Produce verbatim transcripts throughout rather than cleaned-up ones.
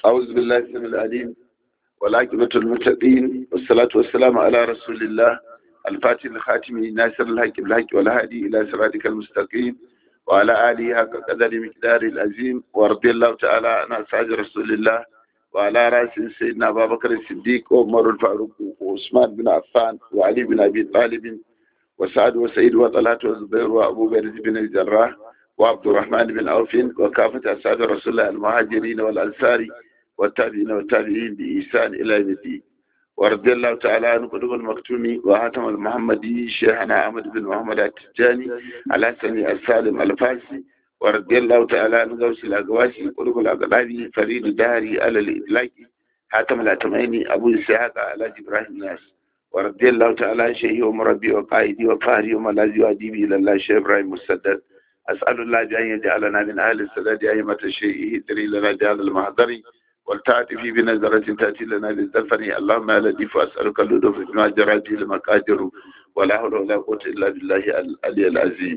أعوذ بالله السميع العليم والعاقبة للمتقين والصلاة والسلام على رسول الله الفاتح الخاتم ناصر الحق بالحق والهادي إلى صراطك المستقيم وعلى آله حق قدر مقدار العظيم ورضي الله تعالى عن أصحاب رسول الله وعلى رأس سيدنا أبا بكر الصديق وعمر الفاروق وعثمان بن عفان وعلي بن أبي طالب وسعد وسعيد وطلحة والزبير وأبو بكر بن الجراح وعبد الرحمن بن عوف وكافة أصحاب رسول الله المهاجرين والأنصار والتابعين والتابعين بإحسان إلى يوم الدين ورضي الله تعالى عن قطب المكتوم وهاتم المحمدي شيخنا أحمد بن محمد التجاني على سني السالم الفارسي ورضي الله تعالى عن غوث الأقواسي قطب الأقلابي فريد الدهري على الإطلاق هاتم الأتميني أبو إسحاق على إبراهيم ناس ورضي الله تعالى عن شيخي ومربي وقائدي وفهري وملاذي وأديبي إلى الله شيخ إبراهيم مسدد أسأل الله بأن يجعلنا من أهل السداد أئمة الشيء يدري لنا جعل المحضر والتعاطف بنظرة تأتي لنا للزفر اللهم يا لطيف أسألك اللطف بما جرى به المقادر ولا حول ولا قوة إلا بالله العلي العظيم.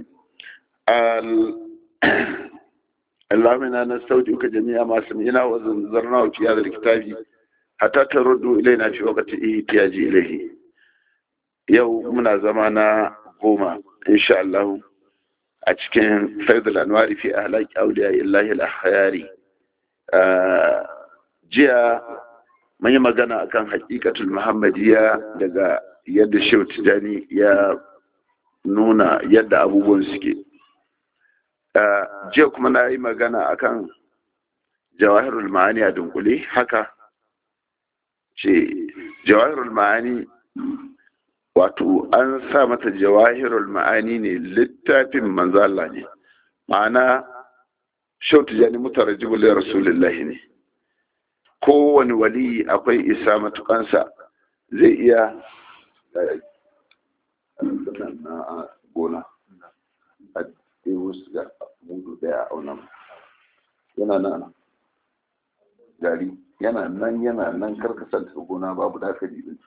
اللهم إنا نستودعك جميع ما سمعنا وزرناه في هذا الكتاب حتى تردوا إلينا في وقت احتياج إليه. يومنا زمانا قوما إن شاء الله أتكلم فيض الأنوار في أهلاك أولياء الله الأخيار. jiya mun yi magana akan hakikatul muhammadiyya daga yadda shehu tijani ya nuna yadda abubuwan suke. Jiya kuma na yi magana akan jawahirul ma'ani a dunkule haka ce jawahirul ma'ani wato an sa mata jawahirul ma'ani ne littafin manzo Allah ne, ma'ana shehu tijani mutarajjibul li rasulillahi ne. Kowane wali akwai isa matukansa zai iya na gona a wasu ga mudu daya a wannan yana nan gari yana nan yana nan karkasar da gona babu da aka jibin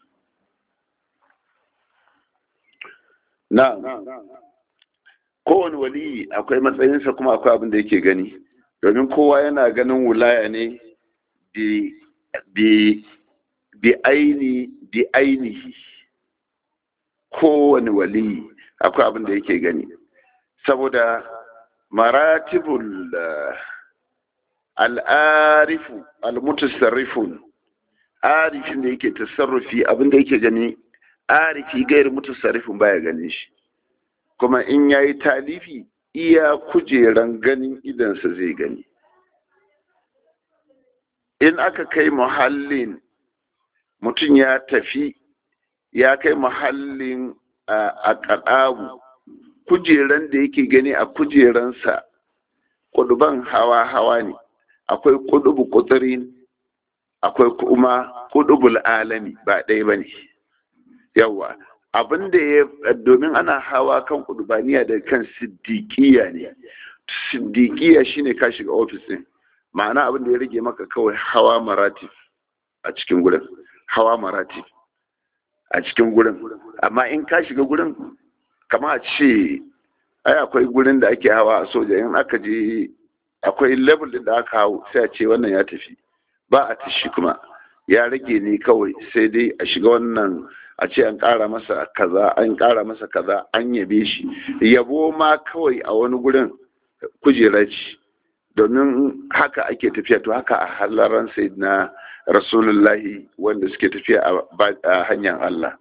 na kowane wali akwai matsayinsa kuma akwai abin da yake gani, domin kowa yana ganin wulaya ne bi aini bi ainihi. Kowane wali akwai abin da yake gani, saboda maratibul al'arifu al-mutasarrifun, arifin da yake tasarrufi abin da yake gani arifi gairi mutasarrifin baya ganin shi, kuma in yayi talifi iya kujeran ganin idansa zai gani. In aka kai muhallin mutum ya tafi ya kai muhallin a ƙaɗabu, kujeran da yake gani a kujeransa ƙuduban hawa-hawa ne, akwai ƙudubu ƙudurin akwai kuma ƙudubul alami ba ɗaya ba ne. Yawwa abinda ya domin ana hawa kan ƙudubaniya da kan siddiƙiya ne. Siddiƙiya shine ka shiga ofis ɗin, ma'ana abin da ya rage maka kawai hawa maratif a cikin gurin, hawa maratif a cikin gurin. Amma in ka shiga gurin kama a ce ai akwai gurin da ake hawa a soja, in aka je akwai level din da aka hau sai a ce wannan ya tafi, ba a tashi kuma ya rage ne kawai sai dai a shiga wannan a ce an ƙara masa kaza an ƙara masa kaza an yabe shi. Yabo ma kawai a wani gurin kujera ce, domin haka ake tafiya. To haka a halaran sayyidina rasulullahi wanda suke tafiya a hanyar Allah.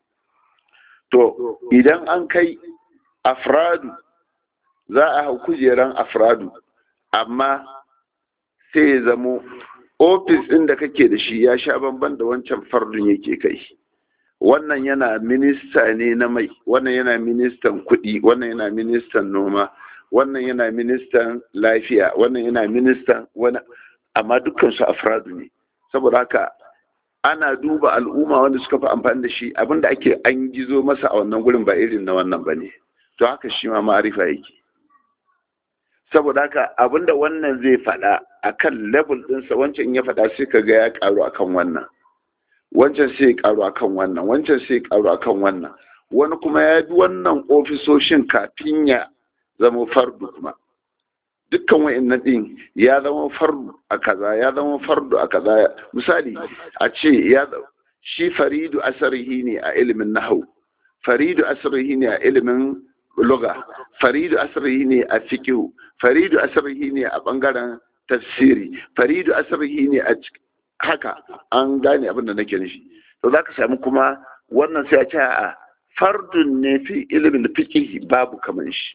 To idan an kai afradu za a hau kujeran afradu, amma sai ya zamo ofis ɗin da kake da shi ya sha bamban da wancan fardun yake kai. Wannan yana minista ne na mai, wannan yana ministan kuɗi, wannan yana ministan noma, wannan yana ministan lafiya, wannan yana ministan wani, amma dukkansu afradu ne. Saboda haka ana duba al'umma wanda suka fi amfani da shi, abinda ake an gizo masa a wannan gurin ba irin na wannan ba ne. To haka shi ma ma'arifa yake. Saboda haka abinda wannan zai faɗa a kan level ɗinsa, wancan ya faɗa sai ka ga ya ƙaru a kan wannan, wancan sai ya ƙaru a kan wannan, wancan sai ya ƙaru a kan wannan. Wani kuma ya bi wannan ofisoshin kafin ya zama fardu kuma dukkan wa'annan din ya zama fardu a kaza ya zama fardu a kaza. Misali a ce ya shi faridu asarihi ne a ilimin nahwu, faridu asarihi ne a ilimin lugha, faridu asarihi ne a fiqh, faridu asarihi ne a bangaren tafsiri, faridu asarihi ne a haka. An gane abin da nake nufi. To zaka samu kuma wannan sai a ce a fardun ne fi ilimin fiqh babu kaman shi.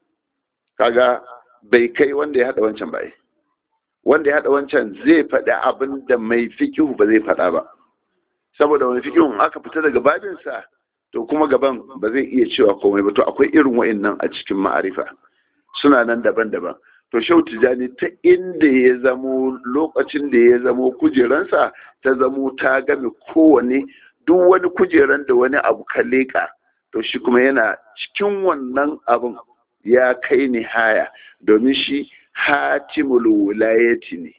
Kaga bai kai wanda ya hada wancan ba. Wanda ya hada wancan zai faɗi abin da mai fiqh ba zai faɗa ba. Saboda wani fiqh aka fita daga babinsa to kuma gaban ba zai iya cewa komai ba. To akwai irin wa'annan a cikin ma'arifa, suna nan daban-daban. To Shehu Tijjani ta inda ya zamo lokacin da ya zamo kujeransa ta zamo ta game kowane duk wani kujeran da wani abu ka leƙa, to shi kuma yana cikin wannan abun ya kai nihaya, domin shi hatimul wilayati ne,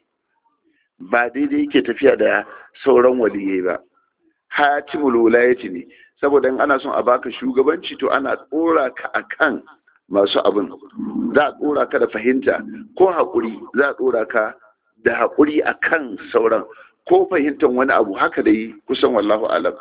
ba daidai yake tafiya da sauran waliyai ba. Hatimul wilayati ne, saboda in ana son a baka shugabanci to ana tsora ka akan masu abin, za a tsora ka da fahimta ko haƙuri, za a tsora ka da haƙuri akan sauran ko fahimtar wani abu. Haka dai kusan wallahu alam.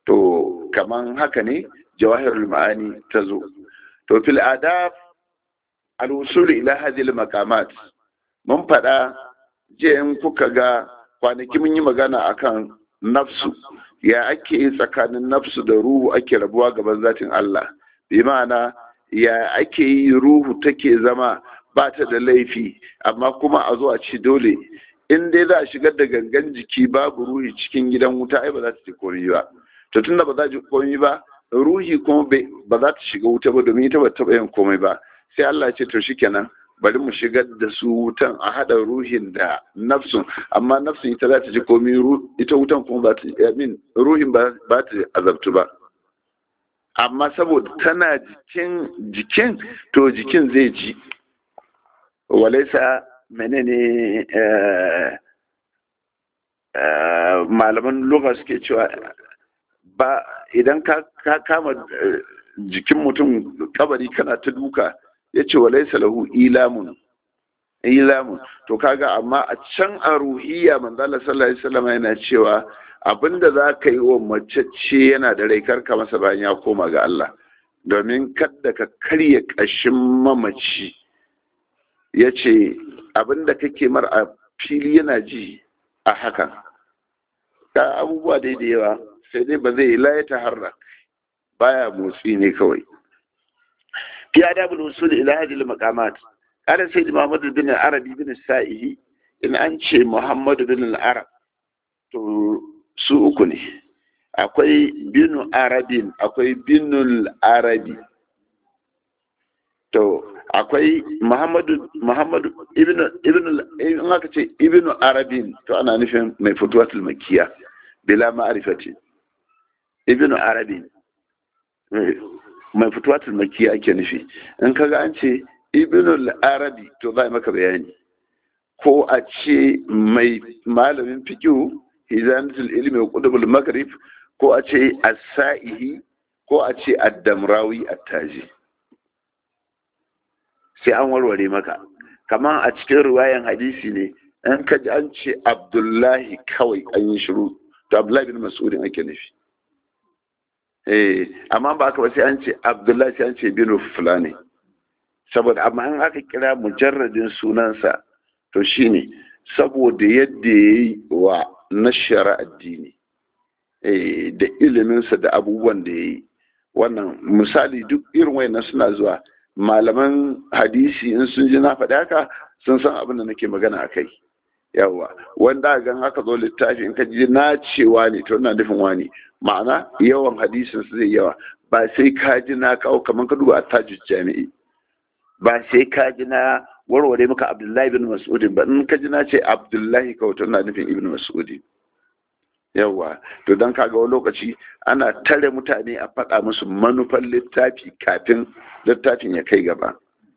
To kaman haka ne jawahirul ma'ani ta zo. To fil adab al-wusul ila hadhihi al-maqamat, mun faɗa je in kuka ga kwanaki mun yi magana akan nafsu, ya ake tsakanin nafsu da ruhu ake rabuwa gaban zatin Allah, bi ma'ana ya ake yi ruhu take zama ba ta da laifi amma kuma a zo a ci dole in dai za a shigar da gangan jiki babu ruhi cikin gidan wuta, ai ba za ta ci komai ba. To tunda ba za ta ci komai ba, ruhi kuma ba za ta shiga wuta ba, domin ita ba ta yin komai ba. Sai Allah ya ce to shikenan bari mu shigar da su wutan, a hada ruhin da nafsun, amma nafsun ita za ta ji komai, ita wutan kuma ba ta min ruhin ba ta azabtu ba. Amma saboda tana jikin jikin to jikin zai ji. Walaisa menene malaman lugha suke cewa ba idan ka kama jikin mutum kabari kana ta duka, ya ce walaisa lahu ilamun ilamun. To kaga amma a can a ruhiyya manzo Allah sallallahu alaihi wasallam yana cewa abinda za ka yi wa macece yana da rai karka masa bayan ya koma ga Allah, domin kada ka karya ƙashin mamaci. Ya ce abinda kake mar a fili yana ji a hakan. Ka abubuwa dai da yawa, sai dai ba zai laye ta harra, baya motsi ne kawai. fi adabul usul ila hadhihi al-maqamat qala sayyid Muhammad bin Arabi bin Sa'ihi, in an ce Muhammad bin al-Arab to su uku ne, akwai binu arabin, akwai binul arabi. To akwai muhammadu muhammadu ibnu ibnu in aka ce ibnu arabin to ana nufin mai futuwatul makkiya bila ma'rifati. Ibnu arabin mai futuwatul makkiya ake nufi. In kaga an ce ibnu arabi to zai maka bayani, ko a ce mai malamin fiqh hizanatul ilmi wa qudubul maghrib, ko a ce as-sa'ihi, ko a ce ad-damrawi at-taji. Sai an warware maka. Kamar a cikin riwayan hadisi ne, in ka ji an ce Abdullahi kawai an yi shiru, to Abdullahi bin Mas'udin ake nufi. Eh, amma ba aka ba sai an ce Abdullahi, sai an ce bin fulani. Saboda amma an aka kira mujarradin sunansa, to shine saboda yadda yayi wa nashara addini, eh, da iliminsa da abubuwan da yayi. Wannan misali duk irin wayannan suna zuwa. Malaman hadisi in sun ji na faɗi haka sun san abin da nake magana a kai. Yawa wanda gan haka zo littafi in ka ji na cewa ne to ina nufin wani, ma'ana yawan hadisin su zai yawa. Ba sai ka ji na kawo kamar ka duba attajul jami'i, ba sai ka ji na warware maka Abdullahi ibn Mas'udin ba. In ka ji na ce Abdullahi kawai to ina nufin ibn Mas'udin. Yawa to dan kaga wani lokaci ana tare mutane a faɗa musu manufan littafi kafin littafin ya kai gaba.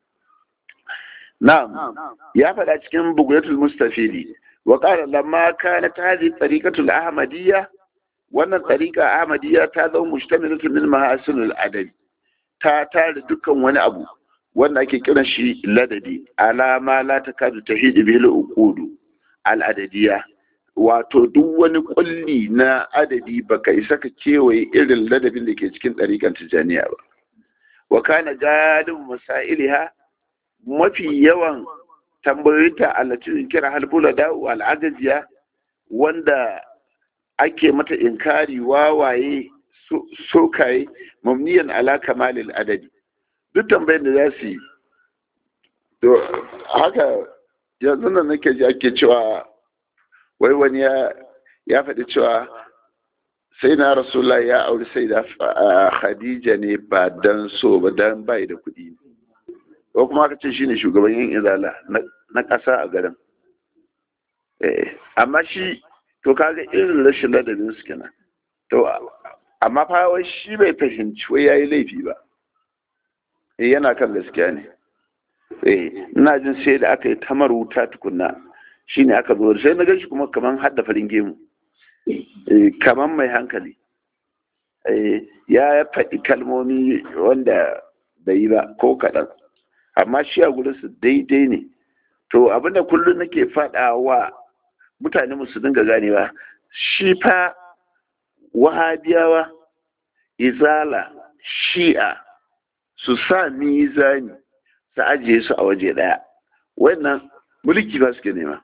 Na'am, ya faɗa cikin Bughyatul Mustafidi wa qala lamma kanat hadhihi tariqatul ahmadiyya, wannan tariqa ahmadiyya ta zama mujtamilatun min mahasinul adab, ta tare dukkan wani abu wanda ake kiran shi ladabi alama la takadu tahidu bil uqudu al adadiya, wato duk wani kulli na adadi baka isa ka kewaye irin ladabin da ke cikin ɗariƙar tijaniya ba. Wa kana galib masailiha, mafi yawan tambayoyinta allati kira halbula da al agajiya, wanda ake mata inkari wawaye sokaye mamniyan ala kamalil adadi. Duk tambayin da za su yi to haka yanzu nan nake ji ake cewa wai wani ya ya faɗi cewa sai na rasulullah ya auri sai da khadija ne ba dan so ba dan bai da kuɗi, ko kuma aka ce shine shugaban yin izala na ƙasa a garin. eh amma shi to kaga irin rashin ladabin su kenan. To amma fa wai shi bai fahimci wai yayi laifi ba, eh yana kan gaskiya ne. eh ina jin sai da aka yi tamar wuta tukunna shine aka zo sai na ganshi kuma kaman hadda farin gemu, eh kaman mai hankali. eh ya faɗi kalmomi wanda bai yi ba ko kaɗan, amma shi a gurin su daidai ne. To abinda kullum nake faɗa wa mutane musu dinga ganewa, shi fa wahabiyawa, izala, shi'a su sa mizani su ajiye su a waje daya. Wannan mulki ba suke nema,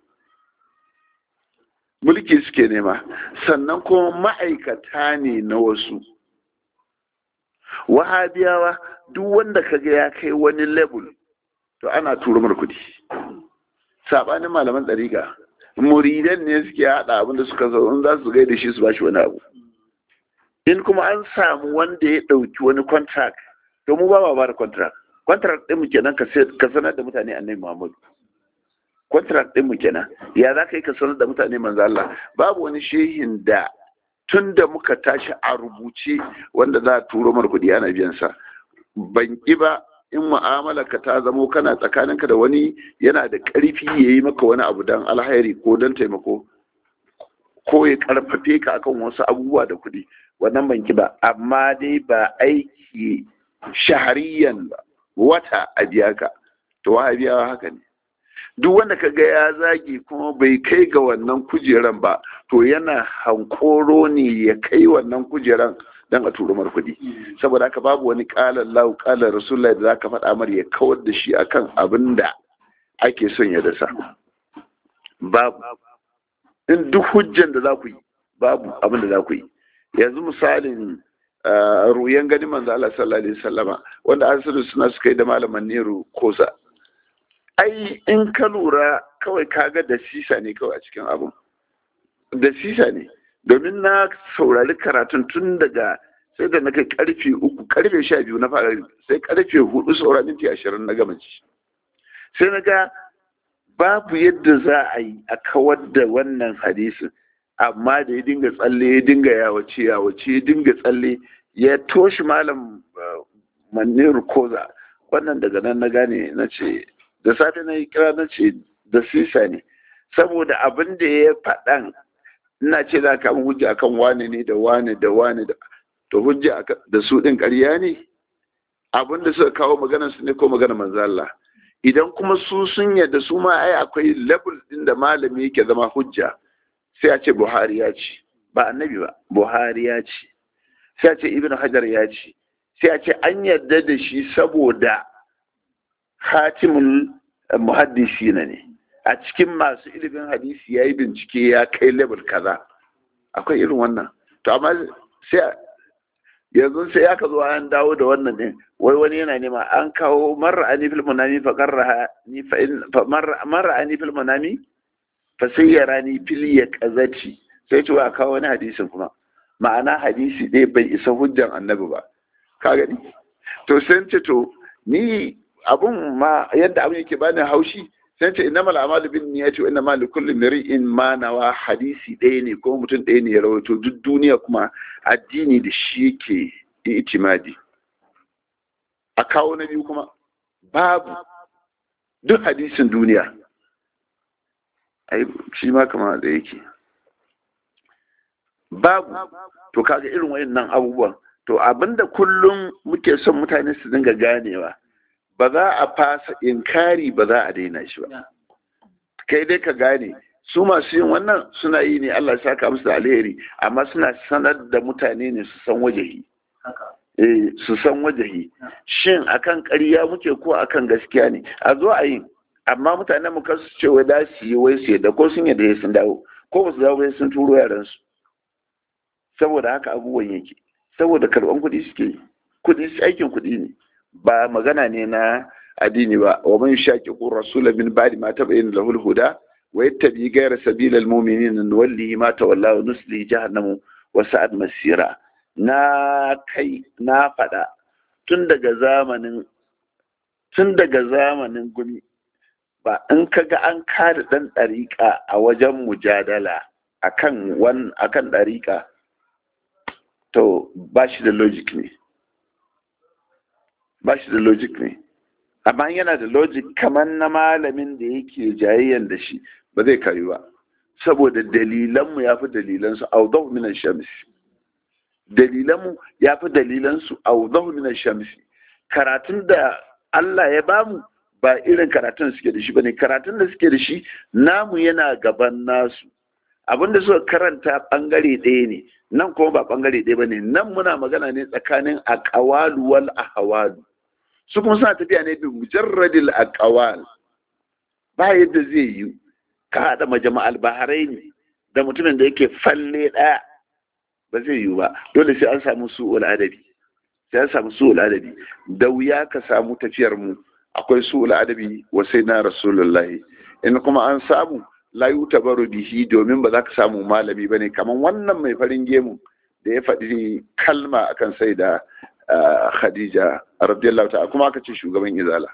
mulki suke nema, sannan kuma ma'aikata ne na wasu. Wahabiyawa duk wanda kaga ya kai wani level to ana turo mar kudi. Sabanin malaman ɗariƙa, muridan ne suke haɗa abinda suka zo in za su gaida shi su bashi wani abu. In kuma an samu wanda ya ɗauki wani contract, to mu ba ba da contract. Contract ɗin mu kenan ka sanar da mutane annabi Muhammadu. Contract ɗin mu kenan. Ya za ka yi ka sanar da mutane manzo Allah? Babu wani shehin da tun da muka tashi a rubuce wanda za a turo mar kuɗi ana biyan sa. Ban ƙi ba in mu'amala ka ta zamo kana tsakaninka da wani yana da ƙarfi ya yi maka wani abu don alhairi ko don taimako, ko ya ƙarfafe ka akan wasu abubuwa da kuɗi, wannan ban ƙi ba. Amma dai ba aiki shahariyan ba, wata a biya ka. To wahabiyawa haka ne. Duk wanda ka ga ya zagi kuma bai kai ga wannan kujeran ba, to yana hankoro ne ya kai wannan kujeran don a turo mar kuɗi. Saboda haka babu wani ƙalar lahu ƙalar rasulullah da za ka faɗa mar ya kawar da shi akan abin da ake son ya dasa. Babu. In duk hujjan da za ku yi, babu abin da za ku yi. Yanzu misalin ruyan gani manzo Allah sallallahu alaihi wasallama wanda an suna suka yi da malaman Nero Kosa. Ai in ka lura kawai kaga da sisa ne kawai a cikin abun. Da sisa ne. Domin na saurari karatun tun daga sai da na kai karfe uku karfe sha biyu na fara, sai karfe hudu saura minti ashirin na gama ci. Sai na ga babu yadda za a yi a kawar da wannan hadisin, amma da ya dinga tsalle ya dinga yawace yawace ya dinga tsalle ya toshi malam Maniru Koza. Wannan daga nan na gane, na ce da safe na yi kira na ce da sisa ne, saboda abin da ya faɗan ina ce za ka hujja akan wane ne da wane da wane da to hujja da su ɗin ƙarya ne, abin da suka kawo maganar su ne ko maganar manzo Allah. Idan kuma su sun yadda su ma ai akwai level ɗin da malami yake zama hujja, sai a ce Buhari ya ce, ba annabi ba, Buhari ya ce, sai a ce Ibn Hajar ya ce, sai a ce an yarda da shi saboda hatimul muhaddisi ne, a cikin masu ilimin hadisi ya yi bincike ya kai level kaza. Akwai irin wannan. To amma sai yanzu sai aka zo an dawo da wannan din, wai wani yana nema an kawo marra ani fil munami fa qarraha ni fa in marra ani fil munami fa sayyarani fil yaqazati, sai to a kawo wani hadisin kuma ma'ana hadisi dai bai isa hujjan annabi ba, ka gani. To sai ce to ni abun ma yadda abun yake bani haushi, sai ce innamal a'malu bin niyyati wa innamal likulli imrin ma nawa. Hadisi ɗaya ne ko mutum ɗaya ne ya rawaito duk duniya, kuma addini da shi yake itimadi. A kawo na biyu kuma babu, duk hadisin duniya ai shi ma kama da yake babu. To kaga irin wayannan abubuwan, to abinda kullum muke son mutane su dinga ganewa, ba za a fasa inkari, ba za a daina shi ba. Kai dai ka gane su masu yin wannan suna yi ne Allah ya saka musu da alheri, amma suna sanar da mutane ne su san wajahi. Eh, su san wajahi. Shin akan ƙarya muke ko akan gaskiya ne? A zo a yi, amma mutanen mu kasu ce wai da su yi wai su yadda ko sun yadda sun dawo, ko ba su dawo bai sun turo yaransu. Saboda haka abubuwan yake, saboda karɓan kuɗi suke yi, kuɗi aikin kuɗi ne, ba magana ne na addini ba. Wa man shaqiqu rasula min ba'di ma tabayyana lahu al-huda wa yattabi ghayra sabila al-mu'minina nuwallihi ma tawalla wa nuslihi jahannamu wa sa'at masira. Na kai na faɗa tun daga zamanin tun daga zamanin gumi, ba in kaga an kada dan ɗariƙa a wajen mujadala akan wan akan ɗariƙa, to ba shi da logic ne, ba shi da logic ne. Amma yana da logic kamar na malamin da yake jayayyan da shi, ba zai kayu ba, saboda dalilanmu ya fi dalilansu audahu min shams. Dalilanmu ya fi dalilansu audahu min shams. Karatun da Allah ya bamu ba irin karatun suke da shi bane. Karatun da suke da shi namu yana gaban nasu. Abinda suka karanta bangare ɗaya ne, nan kuma ba bangare ɗaya bane. Nan muna magana ne tsakanin aqwalu wal ahwalu. Su kuma suna tafiya ne bi mujarradil aqwal. Ba yadda zai yi ka haɗa majama'al baharaini da mutumin da yake falle ɗaya, ba zai yi ba. Dole sai an samu su'ul adabi, sai an samu su'ul adabi. Da wuya ka samu tafiyar mu akwai su'ul adabi wa sai na rasulullahi. In kuma an samu la yutabaru bihi, domin ba za ka samu malami bane kamar wannan mai farin gemu da ya faɗi kalma akan sai da Khadija radiyallahu ta'ala, kuma aka ce shugaban izala.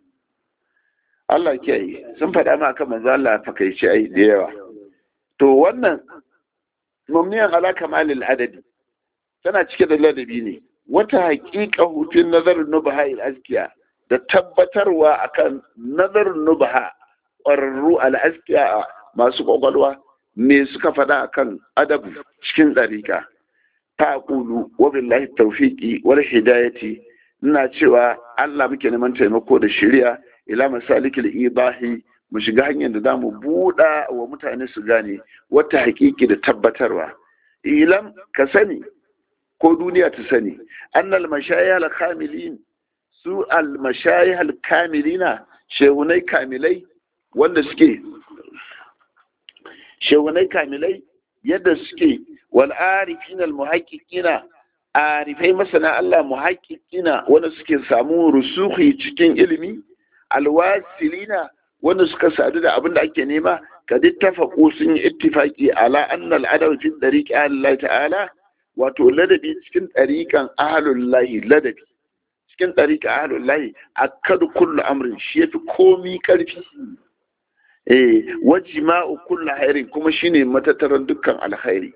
Allah kiyaye, sun faɗa ma akan manzo Allah fakaice ai da yawa. To wannan mumniyan ala kamalil adabi tana cike da ladabi ne. Wata haƙiƙa hutun nazarin nubaha il azkiya, da tabbatarwa akan nazarin nubaha ƙwararru al azkiya masu ƙwaƙwalwa me suka faɗa akan adabu cikin ɗariƙa. Taqulu wa billahi tawfiqi wal hidayati, ina cewa Allah muke neman taimako da shari'a ila masalikil idahi, mu shiga hanyar da zamu buɗa wa mutane su gane wata haƙiƙi da tabbatarwa. Ilam ka sani ko duniya ta sani annal mashayih al kamilin, su al mashayih al kamilina, shehunai kamilai wanda suke shehunai kamilai yadda suke, wal arifin al muhaqqiqina, arifai masana Allah muhaqqiqina wanda suke samu rusuhi cikin ilimi, al wasilina wanda suka sadu da abin da ake nema, kad ittafaqu sun yi ittifaqi ala anna al adab fi tariqi Allah ta'ala, wato ladabi cikin tariqan ahlullahi, ladabi cikin tariqan ahlullahi akadu kullu amrin, shi yafi komi karfi. Eh, wajma'u kullu khairin, kuma shine matattaran dukkan alkhairi.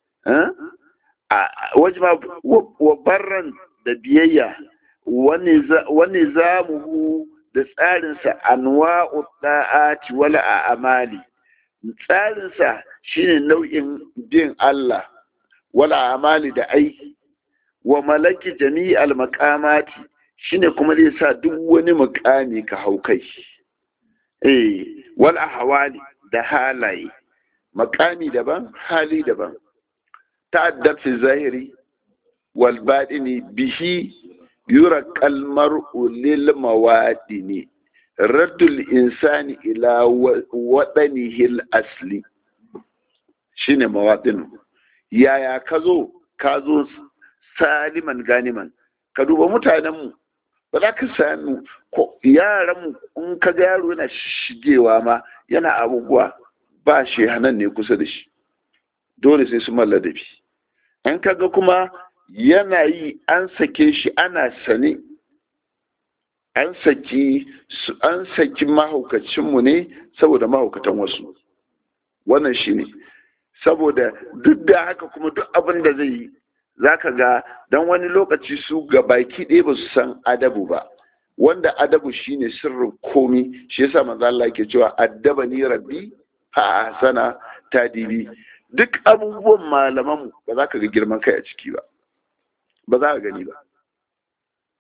Wajma wa barran, da biyayya, wani zamuhu da tsarinsa anwa'u da'ati wal a'mali, tsarinsa shine nau'in bin Allah wal a'mali da aiki, wa malaki jami'al maqamati, shine kuma zai sa duk wani mukami ka hau kai. Eh, wal ahwali, da halaye, makami daban hali daban. Ta'addab fi zahiri wal batini bihi yura kalmar'u lil mawadini, raddul insani ila wadanihi al asli, shine mawadin. Yaya kazo kazo saliman ganiman, ka duba mutanen mu, ba za ka sami ko yaran mu, in ka ga yaro yana shigewa ma yana abubuwa, ba shi hanan ne kusa da shi, dole sai su malladabi. in kaga kuma yana yi an sake shi ana sane, an saki an saki mahaukacinmu ne saboda mahaukatan wasu. Wannan shi ne, saboda duk da haka kuma duk abin da zai yi za ka ga don wani lokaci su ga baki ɗaya ba su san adabu ba, wanda adabu shi ne sirrin komi. Shi yasa manzo Allah yake cewa addaba ni rabbi fa ahsana tadibi. Duk abubuwan malaman ba za ka ga girman kai a ciki ba, ba za ka gani ba.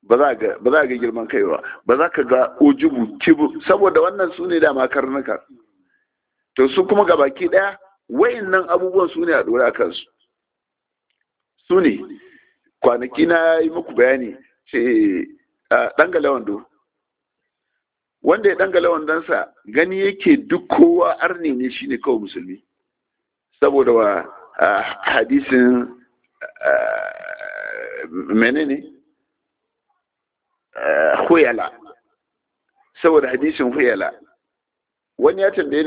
ba za ga ba za ga girman kai ba ba za ka ga ujubu kibu saboda wannan su ne dama karnuka to su kuma gabaki daya wayannan abubuwan su ne a dora kansu su ne kwanaki na yi muku bayani ce dangala wando wanda ya dangala wandonsa gani yake duk kowa arni ne shine kawai musulmi saboda wa hadisin menene huyala saboda hadisin huyala wani ya tambaye ni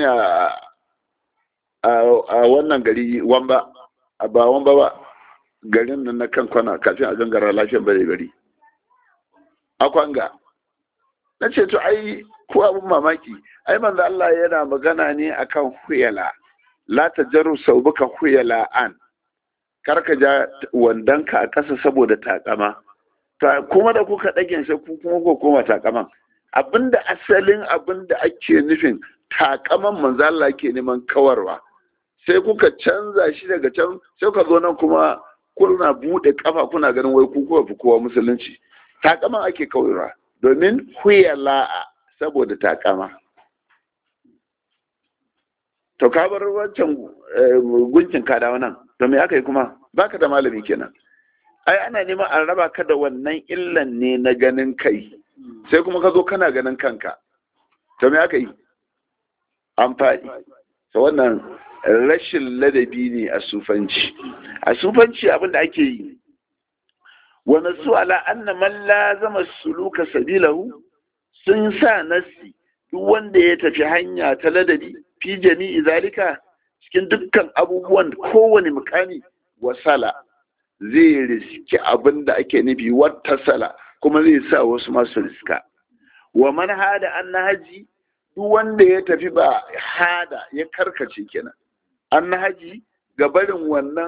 a wannan gari wamba ba wamba ba garin nan na kan kwana kafin a gangara lafiyar bare gari akwanga na ce to ai ko abun mamaki ai manzo Allah yana magana ne akan huyala la tajarru saubuka huyala an karka ja wandanka a ƙasa saboda takama ta kuma da kuka ɗagen sai ku kuma ko koma takaman abinda asalin abinda ake nufin takaman manzo Allah ke neman kawarwa sai kuka canza shi daga can sai ka zo nan kuma kuna bude kafa kuna ganin wai ku kuwa fi kowa musulunci takaman ake kawarwa domin huyala saboda takama to ka bar wancan gunkin kadawa nan to me aka yi kuma baka da malami kenan ai ana neman an raba ka da wannan illan ne na ganin kai sai kuma ka zo kana ganin kanka to me aka yi an faɗi to wannan rashin ladabi ne a sufanci a sufanci abin da ake yi wa nasu ala anna man lazama suluka sabilahu sun sa nasi duk wanda ya tafi hanya ta ladabi fi jami'i zalika cikin dukkan abubuwan kowane mukami wasala zai riski abin da ake nufi wata sala kuma zai sa wasu masu riska wa man hada an haji duk wanda ya tafi ba hada ya karkace kenan an haji ga barin wannan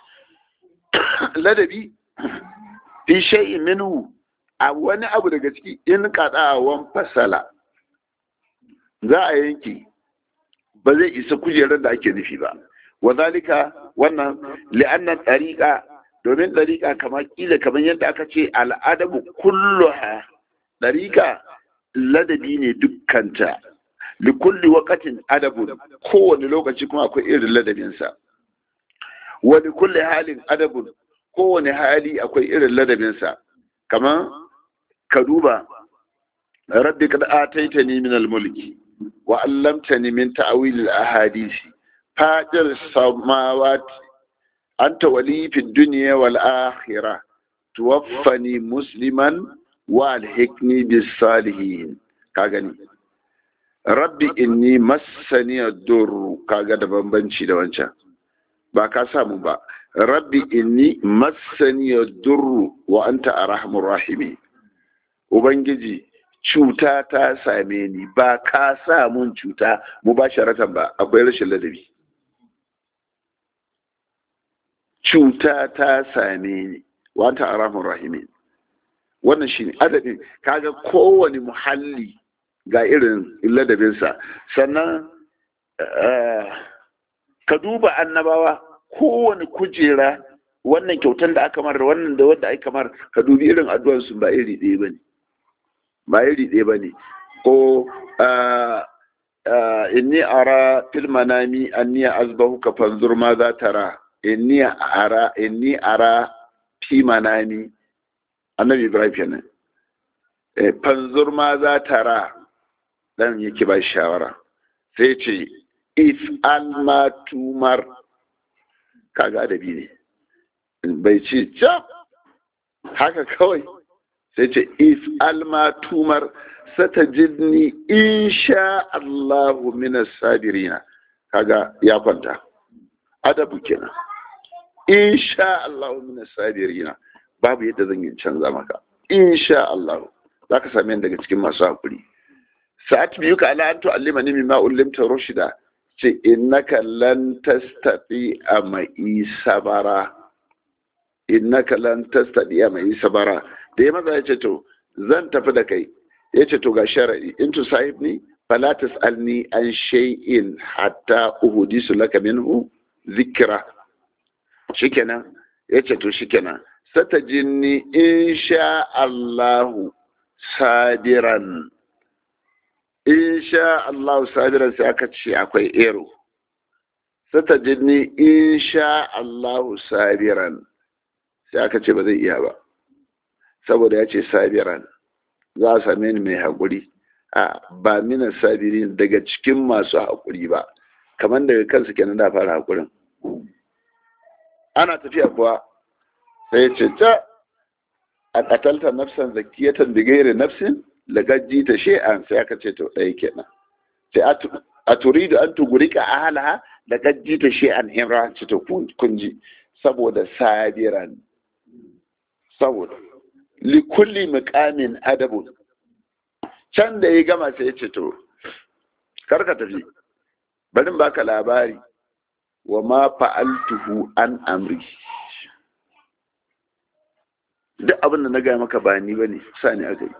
ladabi fi shay'in minhu a wani abu daga ciki in kada wan fasala za a yanke ba zai isa kujerar da ake nufi ba wa zalika wannan li'anna tariqa domin tariqa kamar kila kamar yadda aka ce al'adabu kulluha tariqa ladabi ne dukkanta li kulli waqtin adabun kowane lokaci kuma akwai irin ladabinsa wa li kulli halin adabun kowane hali akwai irin ladabinsa kamar ka duba rabbi kad ataitani min al-mulki wa allamtani min ta'wil al-ahadisi fadir samawati anta wali fi dunya wal akhirah tuwaffani musliman wa alhiqni bis salihin ka gani rabbi inni massani ad-dur kaga da bambanci da wancan ba ka samu ba rabbi inni massani ad-dur wa anta arhamur rahimin ubangiji cuta ta same ni ba ka sa mun cuta mu ba sharatan ba akwai rashin ladabi cuta ta same ni wa anta arhamur rahimin wannan shine adadin kaga kowane muhalli ga irin ladabinsa sannan ka duba annabawa kowane kujera wannan kyautan da aka mar da wannan da wanda aka mar ka dubi irin addu'arsu ba iri ɗaya bane ba iri ɗaya bane ko inni ara fil manami anni azbahuka fanzur ma za tara inni ara inni ara fi manami annabi ibrahim kenan fanzur ma za tara dan yake ba shawara sai ce if alma tumar kaga adabi ne bai ce cap haka kawai sai ce if alma tumar satajidni insha Allahu minas sabirina kaga ya kwanta adabu kenan insha Allahu minas sabirina babu yadda zan yi canza maka insha Allahu zaka same ni daga cikin masu hakuri sa'at biyu ka ala an tu'allimani mimma ullimta rushida ce innaka lan tastati mai sabara innaka lan tastati mai sabara da ya maza ya ce to zan tafi da kai ya ce to ga sharadi in tu sahibni fala tasalni an shay'in hatta uhdisu laka minhu zikra shikenan ya ce to shikenan satajinni insha Allahu sabiran. Insha Allahu sabiran sai aka ce akwai ero. Satajinni insha Allahu sabiran sai aka ce ba zai iya ba, saboda ya ce sabiran za a same ni mai haƙuri. A ba mina sabirin daga cikin masu haƙuri ba, kamar daga kansu kenan da fara haƙurin. Ana tafiya kuwa sai ce ta a ƙatalta nafsan zakiyatan da gairi nafsin lagajji ta she'an, sai aka ce to ɗaya kenan. Sai a turidu an tugurika a halaha lagajji ta she'an imra ce to kunji, saboda sabiran, saboda likulli muƙamin adabun. Can da ya gama sai ya ce to karka tafi, barin baka labari wa ma fa'altuhu an amri. Duk abin da na gaya maka ba ni bane, sa ni aka yi.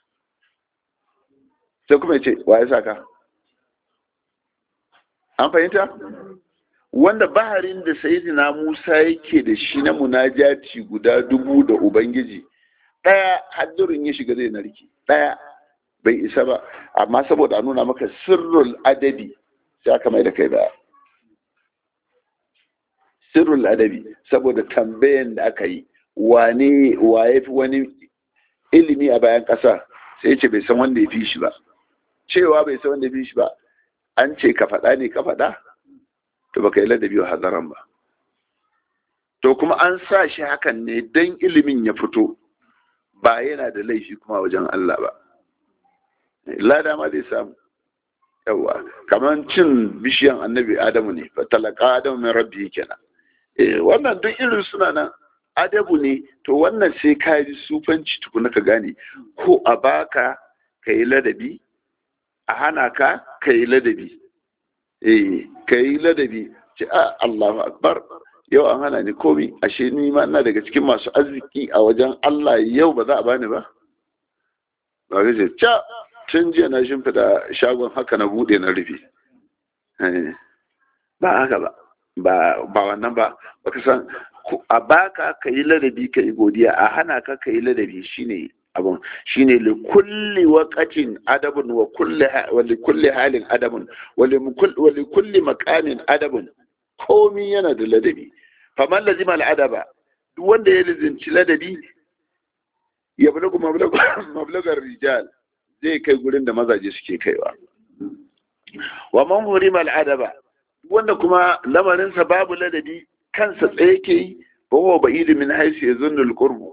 Sai kuma ya ce wa ya saka? An fahimta? Wanda baharin da sayyidina Musa yake da shi na munajati guda dubu da Ubangiji, ɗaya haddurin ya shiga zai narki, ɗaya bai isa ba, amma saboda a nuna maka sirrul adabi sai aka mai da kai baya. Sirrul adabi, saboda tambayan da aka yi, wane waye fi wani ilimi a bayan ƙasa, sai ce bai san wanda ya fi shi ba. Cewa bai san wanda ya fi shi ba, an ce ka faɗa ne ka faɗa, to baka yi ladabi wa hadaran ba. To kuma an sa shi hakan ne don ilimin ya fito, ba yana da laifi kuma wajen Allah ba. Lada ma zai samu. Yawwa, kamar cin bishiyan annabi Adamu ne, fa talaka Adamu min rabbi kenan. Eh, wannan duk irin suna nan adabu ne, to wannan sai ka yi sufanci tukuna ka gane, ko a baka ka yi ladabi, a hana ka ka yi ladabi. Eh, ka yi ladabi, ce a Allahu Akbar, yau an hana ni komi, ashe ni ma ina daga cikin masu arziki a wajen Allah, yau ba za a bani ba. Ba ga ce, ca tun jiya na shimfida shagon haka na bude na rufe. Ba haka ba, ba wannan ba, baka san a baka ka yi ladabi ka yi godiya, a hana ka ka yi ladabi shine abun, shine li kulli waqatin adabun wa kulli wa li kulli halin adabun wa li kulli maqamin adabun. Komi yana da ladabi. Faman lazima al-adaba, duk wanda ya lizinci ladabi ya bulagu mablagar rijal, zai kai gurin da mazaje suke kaiwa. Wa man hurima al-adaba, wanda kuma lamarinsa babu ladabi, kansa tsaye ke yi, ba wa ba'idu min haisu ya zunnul qurbu,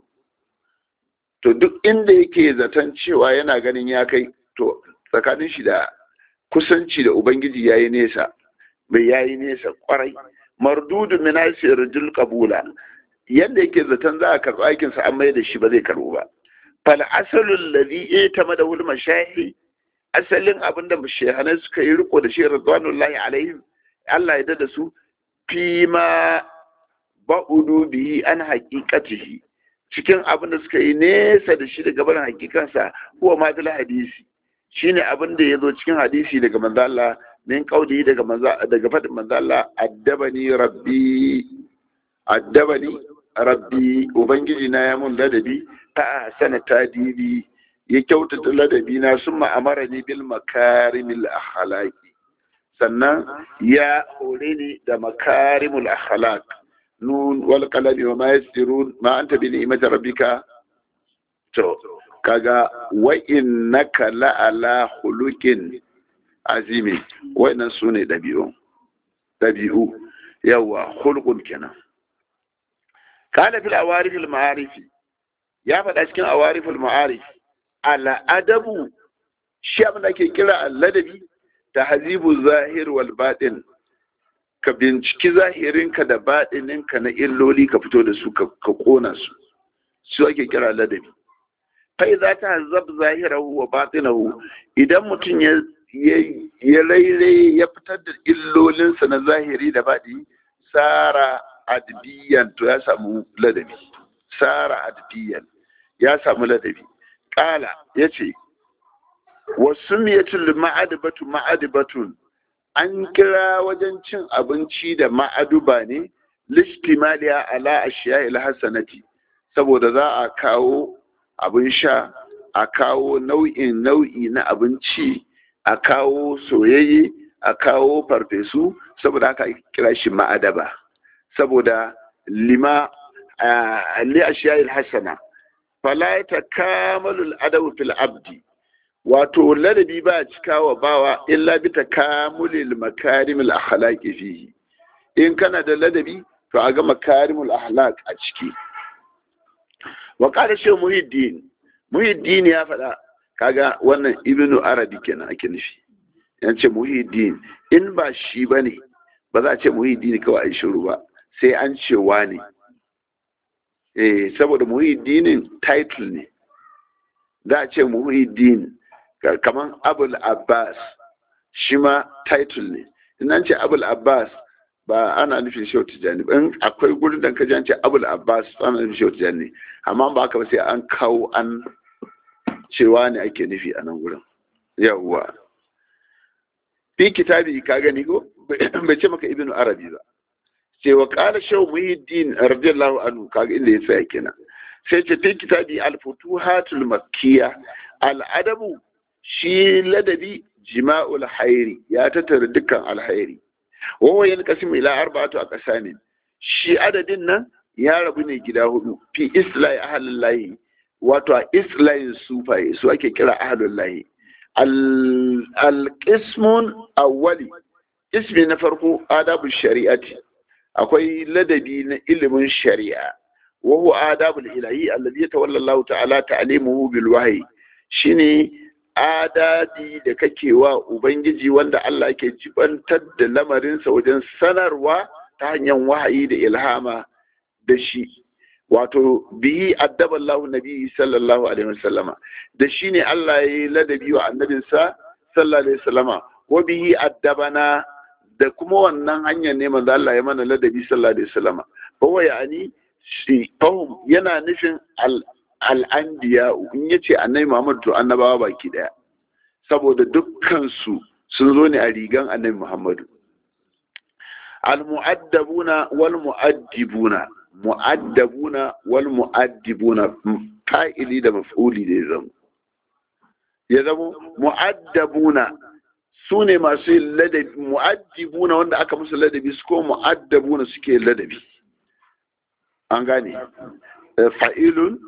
to duk inda yake zaton cewa yana ganin ya kai, to tsakanin shi da kusanci da ubangiji yayi nesa, bai yayi nesa kwarai. Mardudu min haisu yarjul qabula, yanda yake zaton za a karɓi aikin sa an mai da shi ba zai karɓu ba. Fal asalul ladhi itamadahu al mashahi, asalin abinda mashahanai suka yi riko da shi radwanullahi alaihim, Allah ya dada su, fi ma ba'udu bihi an haqiqatihi, cikin abin da suka yi nesa da shi daga barin hakikansa, huwa ma fil hadisi, shine abin da yazo cikin hadisi daga manzo Allah, min qauli daga manzo daga fadin manzo Allah, addabani rabbi addabani rabbi, ubangiji na ya mun ladabi, ta ahsana tadibi, ya kyautata ladabi na, summa amarani bil makarimil akhlaqi, sannan ya hore ni da makarimul akhlaq. Nun wal qalami wa ma yasirun ma anta bi ni'mati rabbika. To kaga wa innaka la ala khuluqin azimi, wannan sune dabi'u dabi'u yawa khuluqun kenan. Kana fil awarif al ma'arif, ya faɗa cikin awarif al ma'arif, ala adabu, shi abin da ake kira al-ladabi, tahzibu zahir wal batin, ka binciki zahirinka da baɗininka na illoli ka fito da su ka kona su, su ake kira ladabi. Fai za ta hazab zahirahu wa batinahu, idan mutum ya ya raire ya fitar da illolinsa na zahiri da baɗi, sara adbiyan, to ya samu ladabi. Sara adbiyan, ya samu ladabi. Ƙala ya ce, wasu miyatul ma'adibatu ma'adibatun, an kira wajen cin abinci da ma'aduba ne, lishtimaliya ala ashiya ila hasanati, saboda za a kawo abin sha, a kawo nau'in nau'i na abinci, a kawo soyayye, a kawo farfesu, saboda haka kira shi ma'adaba. Saboda lima li ashiya'il hasana fala takamalu al-adabu fil abdi, wato ladabi ba cikawa bawa illa bi takamulil makarimil akhlaqi fihi. In kana da ladabi to a ga makarimul akhlaq a ciki. Wa qala shaykh Muhyiddin, Muhyiddin ya faɗa, kaga wannan Ibnu Arabi kenan ake nufi, yace Muhyiddin, in ba shi bane ba za a ce Muhyiddin kawai ai shiru ba, sai an ce wani. eh saboda Muhyiddin title ne, za a ce Muhyiddin kaman Abul Abbas, shi ma title ne. In an ce Abul Abbas ba ana nufin Shehu Tijjani ba, in akwai gurin da ka ji an ce Abul Abbas ana nufin Shehu Tijjani, amma ba haka ba sai an kawo an cewa ne ake nufi a nan gurin. Yawwa fi kitabi ka gani ko bai ce maka Ibnu Arabi ba, ce wa qala Shehu Muhyiddin radiyallahu anhu, kaga inda ya tsaya kenan. Sai ce fi kitabi al-futuhatul makkiyya, al-adabu shi ladabi jima'ul hairi, ya tattara dukkan alhairi. Wawa yin kasim ila arba'atu a ƙasa ne, shi adadin nan ya rabu ne gida hudu fi islahi ahalin layi, wato a islahin sufaye su ake kira ahalin layi. Al-qismun awwali, ismi na farko adabu shari'ati, akwai ladabi na ilimin shari'a. wa huwa adabul ilahi alladhi yatawalla Allah ta'ala ta'limuhu bil wahyi, shine adadi da kake wa ubangiji wanda Allah ke jibantar da lamarinsa wajen sanarwa ta hanyar wahayi da ilhama da shi. Wato bihi addaba Allah nabi sallallahu alaihi wasallama, da shi ne Allah ya yi ladabi wa annabinsa sallallahu alaihi wasallama. Wa bihi addabana, da kuma wannan hanyar ne manzo Allah ya mana ladabi sallallahu alaihi wasallama. Fa wa yani shi fahum yana nufin al al'anbiya, in yace annabi Muhammad to annabawa baki daya, saboda dukkansu sun zo ne a rigan annabi Muhammadu. Al-mu'addabuna wal mu'addibuna, mu'addabuna wal mu'addibuna, fa'ili da maf'uli da ya zama ya zama mu'addabuna su ne masu yin ladabi, mu'addibuna wanda aka musu ladabi, su ko mu'addabuna suke yin ladabi. An gane fa'ilun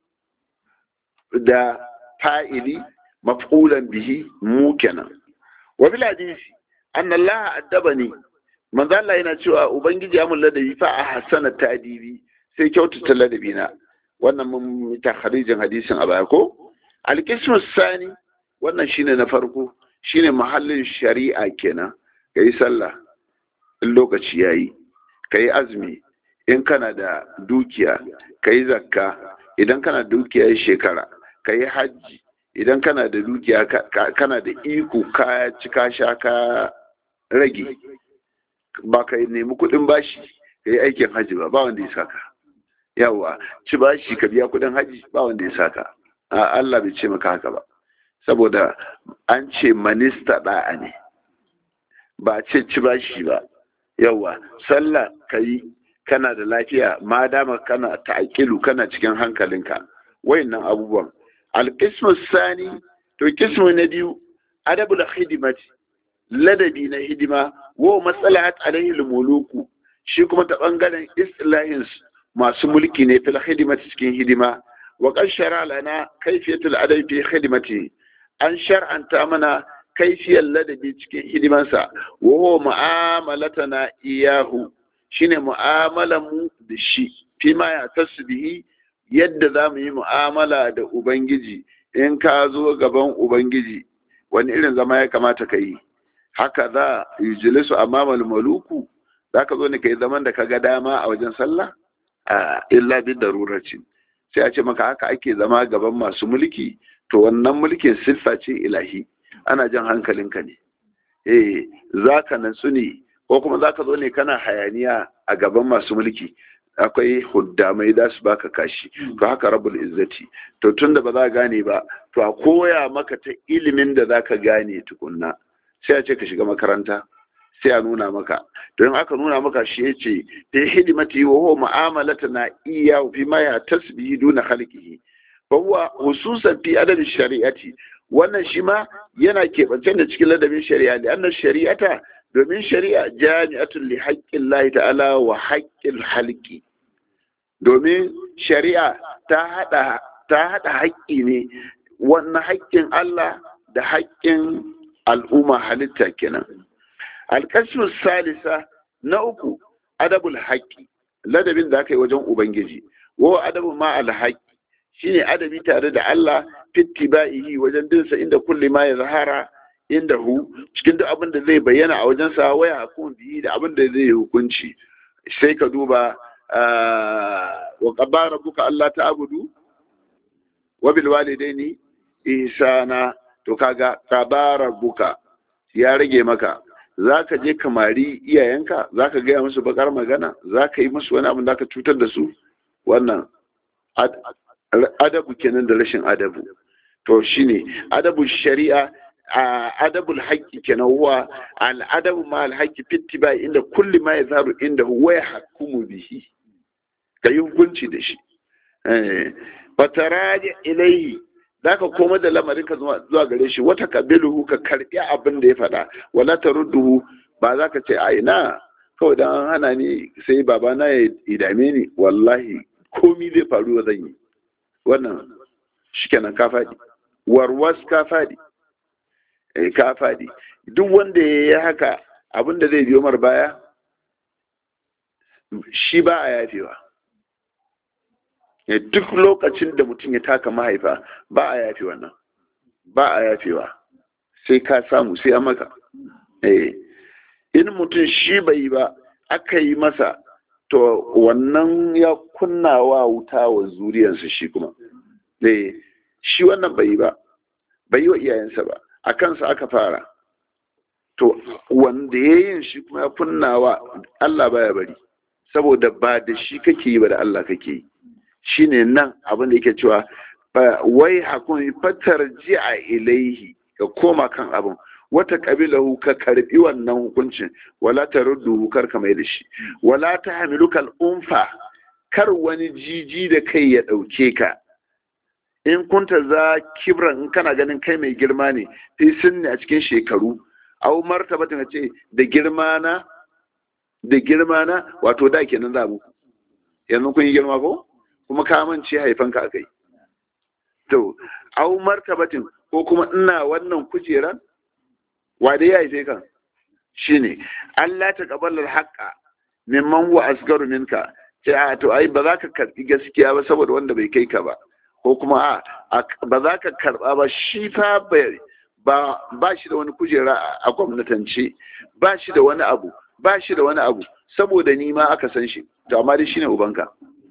da fa'ili maf'ulan bihi mu kenan. Wa bil hadisi anna Allah addabani, manzo Allah yana cewa ubangiji ya mun ladabi fa a hasana tadibi, sai kyautata ladabi na. Wannan mun ta kharijin hadisin a baya ko. Al-qismu sani, wannan shine na farko, shine mahallin shari'a kenan. Kai sallah in lokaci yayi, kai azumi in kana da dukiya, kai zakka idan kana da dukiya shekara, kai hajji idan kana da dukiya kana da iko, ka ci ka sha ka rage, ba ka nemi kudin bashi ka yi aikin hajji ba, ba wanda ya saka. Yawa ci bashi ka biya kudin hajji, ba wanda ya saka. Allah bai ce maka haka ba, saboda an ce manista da'a ne, ba ce ci bashi ba. Yawa sallah ka yi kana da lafiya, ma dama kana ta'aqilu, kana cikin hankalinka. Wayannan abubuwan. Al-qismu sani, to kismu na biyu adabul khidmati, ladabi na hidima. Wa maslahat alaihi al-muluku, shi kuma ta bangaren islahin masu mulki ne fil khidmati, cikin hidima. Wa qad shara lana kayfiyatul adabi fi khidmati, an shar'anta mana kaifiyar ladabi cikin hidimansa. Wa huwa mu'amalatana iyahu, shine mu'amalan mu da shi, fi ma ya tasbihi, yadda za mu yi mu'amala da Ubangiji. In ka zo gaban Ubangiji wani irin zama ya kamata ka yi? Haka za yi jilisu amma maluku, za ka zo ne ka yi zaman da ka ga dama a wajen sallah? A illa bi daruracin, sai a ce maka haka ake zama gaban masu mulki. To wannan mulkin siffa ce ilahi, ana jan hankalinka ne. Eh, za ka natsu ne, ko kuma za ka zo ne kana hayaniya a gaban masu mulki, akwai huddamai da su baka kashi. To haka rabbul izzati, to tunda ba za gane ba, to a koya maka ta ilimin da za ka gane tukunna, sai a ce ka shiga makaranta, sai a nuna maka don aka nuna maka shi ya ce ta hidimati wa huwa mu'amalata na iya fi ma ya tasbihi duna khalqihi fa huwa hususan fi adab shari'ati wannan shi ma yana keɓance da cikin ladabin shari'a da annan shari'ata domin shari'a jami'atun li haqqin lahi ta'ala wa haqqil halqi domin shari'a ta hada ta hada haƙƙi ne wannan haƙƙin Allah da haƙƙin al'umma halitta kenan alƙasmu salisa na uku adabul haƙƙi ladabin da aka yi wajen ubangiji wa adabu ma al haƙƙi shine adabi tare da Allah fittiba'ihi wajen dinsa inda kulli ma ya zahara inda hu cikin duk abin da zai bayyana a wajen sa waya hukum bihi da abin da zai hukunci sai ka duba wa qabara rabbuka alla ta'budu wa bil walidaini ihsana to kaga qabara rabbuka ya rage maka zaka je kamari iyayenka zaka gaya musu bakar magana zaka yi musu wani abin da ka cutar da su wannan adabu kenan da rashin adabu to shine adabu shari'a adabul haqqi kenan huwa al adabu ma al haqqi fittiba inda kulli ma yazharu inda huwa yahkumu bihi kai hukunci da shi eh fataraji ilaihi zaka koma da lamarin ka zuwa gare shi wata kabiluhu ka karbi abin da ya faɗa wala tarudduhu ba zaka ce a ina kawai dan hana ni sai babana ya idame ni wallahi komi zai faru zan yi wannan shikenan ka faɗi warwas ka faɗi eh ka faɗi duk wanda ya yi haka abinda zai biyo mar baya shi ba a yafewa duk lokacin da mutum ya taka mahaifa ba a yafe wannan ba a yafewa sai ka samu sai a maka eh in mutum shi bai ba aka yi masa to wannan ya kunna wa wuta wa zuriyarsa shi kuma eh shi wannan bai ba bai yi wa iyayensa ba a kansa aka fara to wanda ya yin shi kuma ya kunna wa Allah baya bari saboda ba da shi kake yi ba da Allah kake yi shine nan abin da yake cewa wai hakun fatar ji'a ilaihi ka koma kan abin wata kabilahu ka karbi wannan hukuncin wala taruddu kar ka mai da shi wala tahmiluka al-unfa kar wani jiji da kai ya dauke ka in kunta za kibran in kana ganin kai mai girma ne sai sunni a cikin shekaru au martabatin ce da girma na da girma na wato da kenan za mu yanzu kun yi girma ko kuma ka mance haifanka akai to au martabatin ko kuma ina wannan kujeran wa dai ya haife kan shine Allah ta kabalar haƙƙa mimman huwa asgaru minka sai a to ai ba za ka karbi gaskiya ba saboda wanda bai kai ka ba ko kuma a ba za ka karba ba shi fa ba ba shi da wani kujera a gwamnatance ba shi da wani abu ba shi da wani abu saboda ni ma aka san shi to amma dai shine ubanka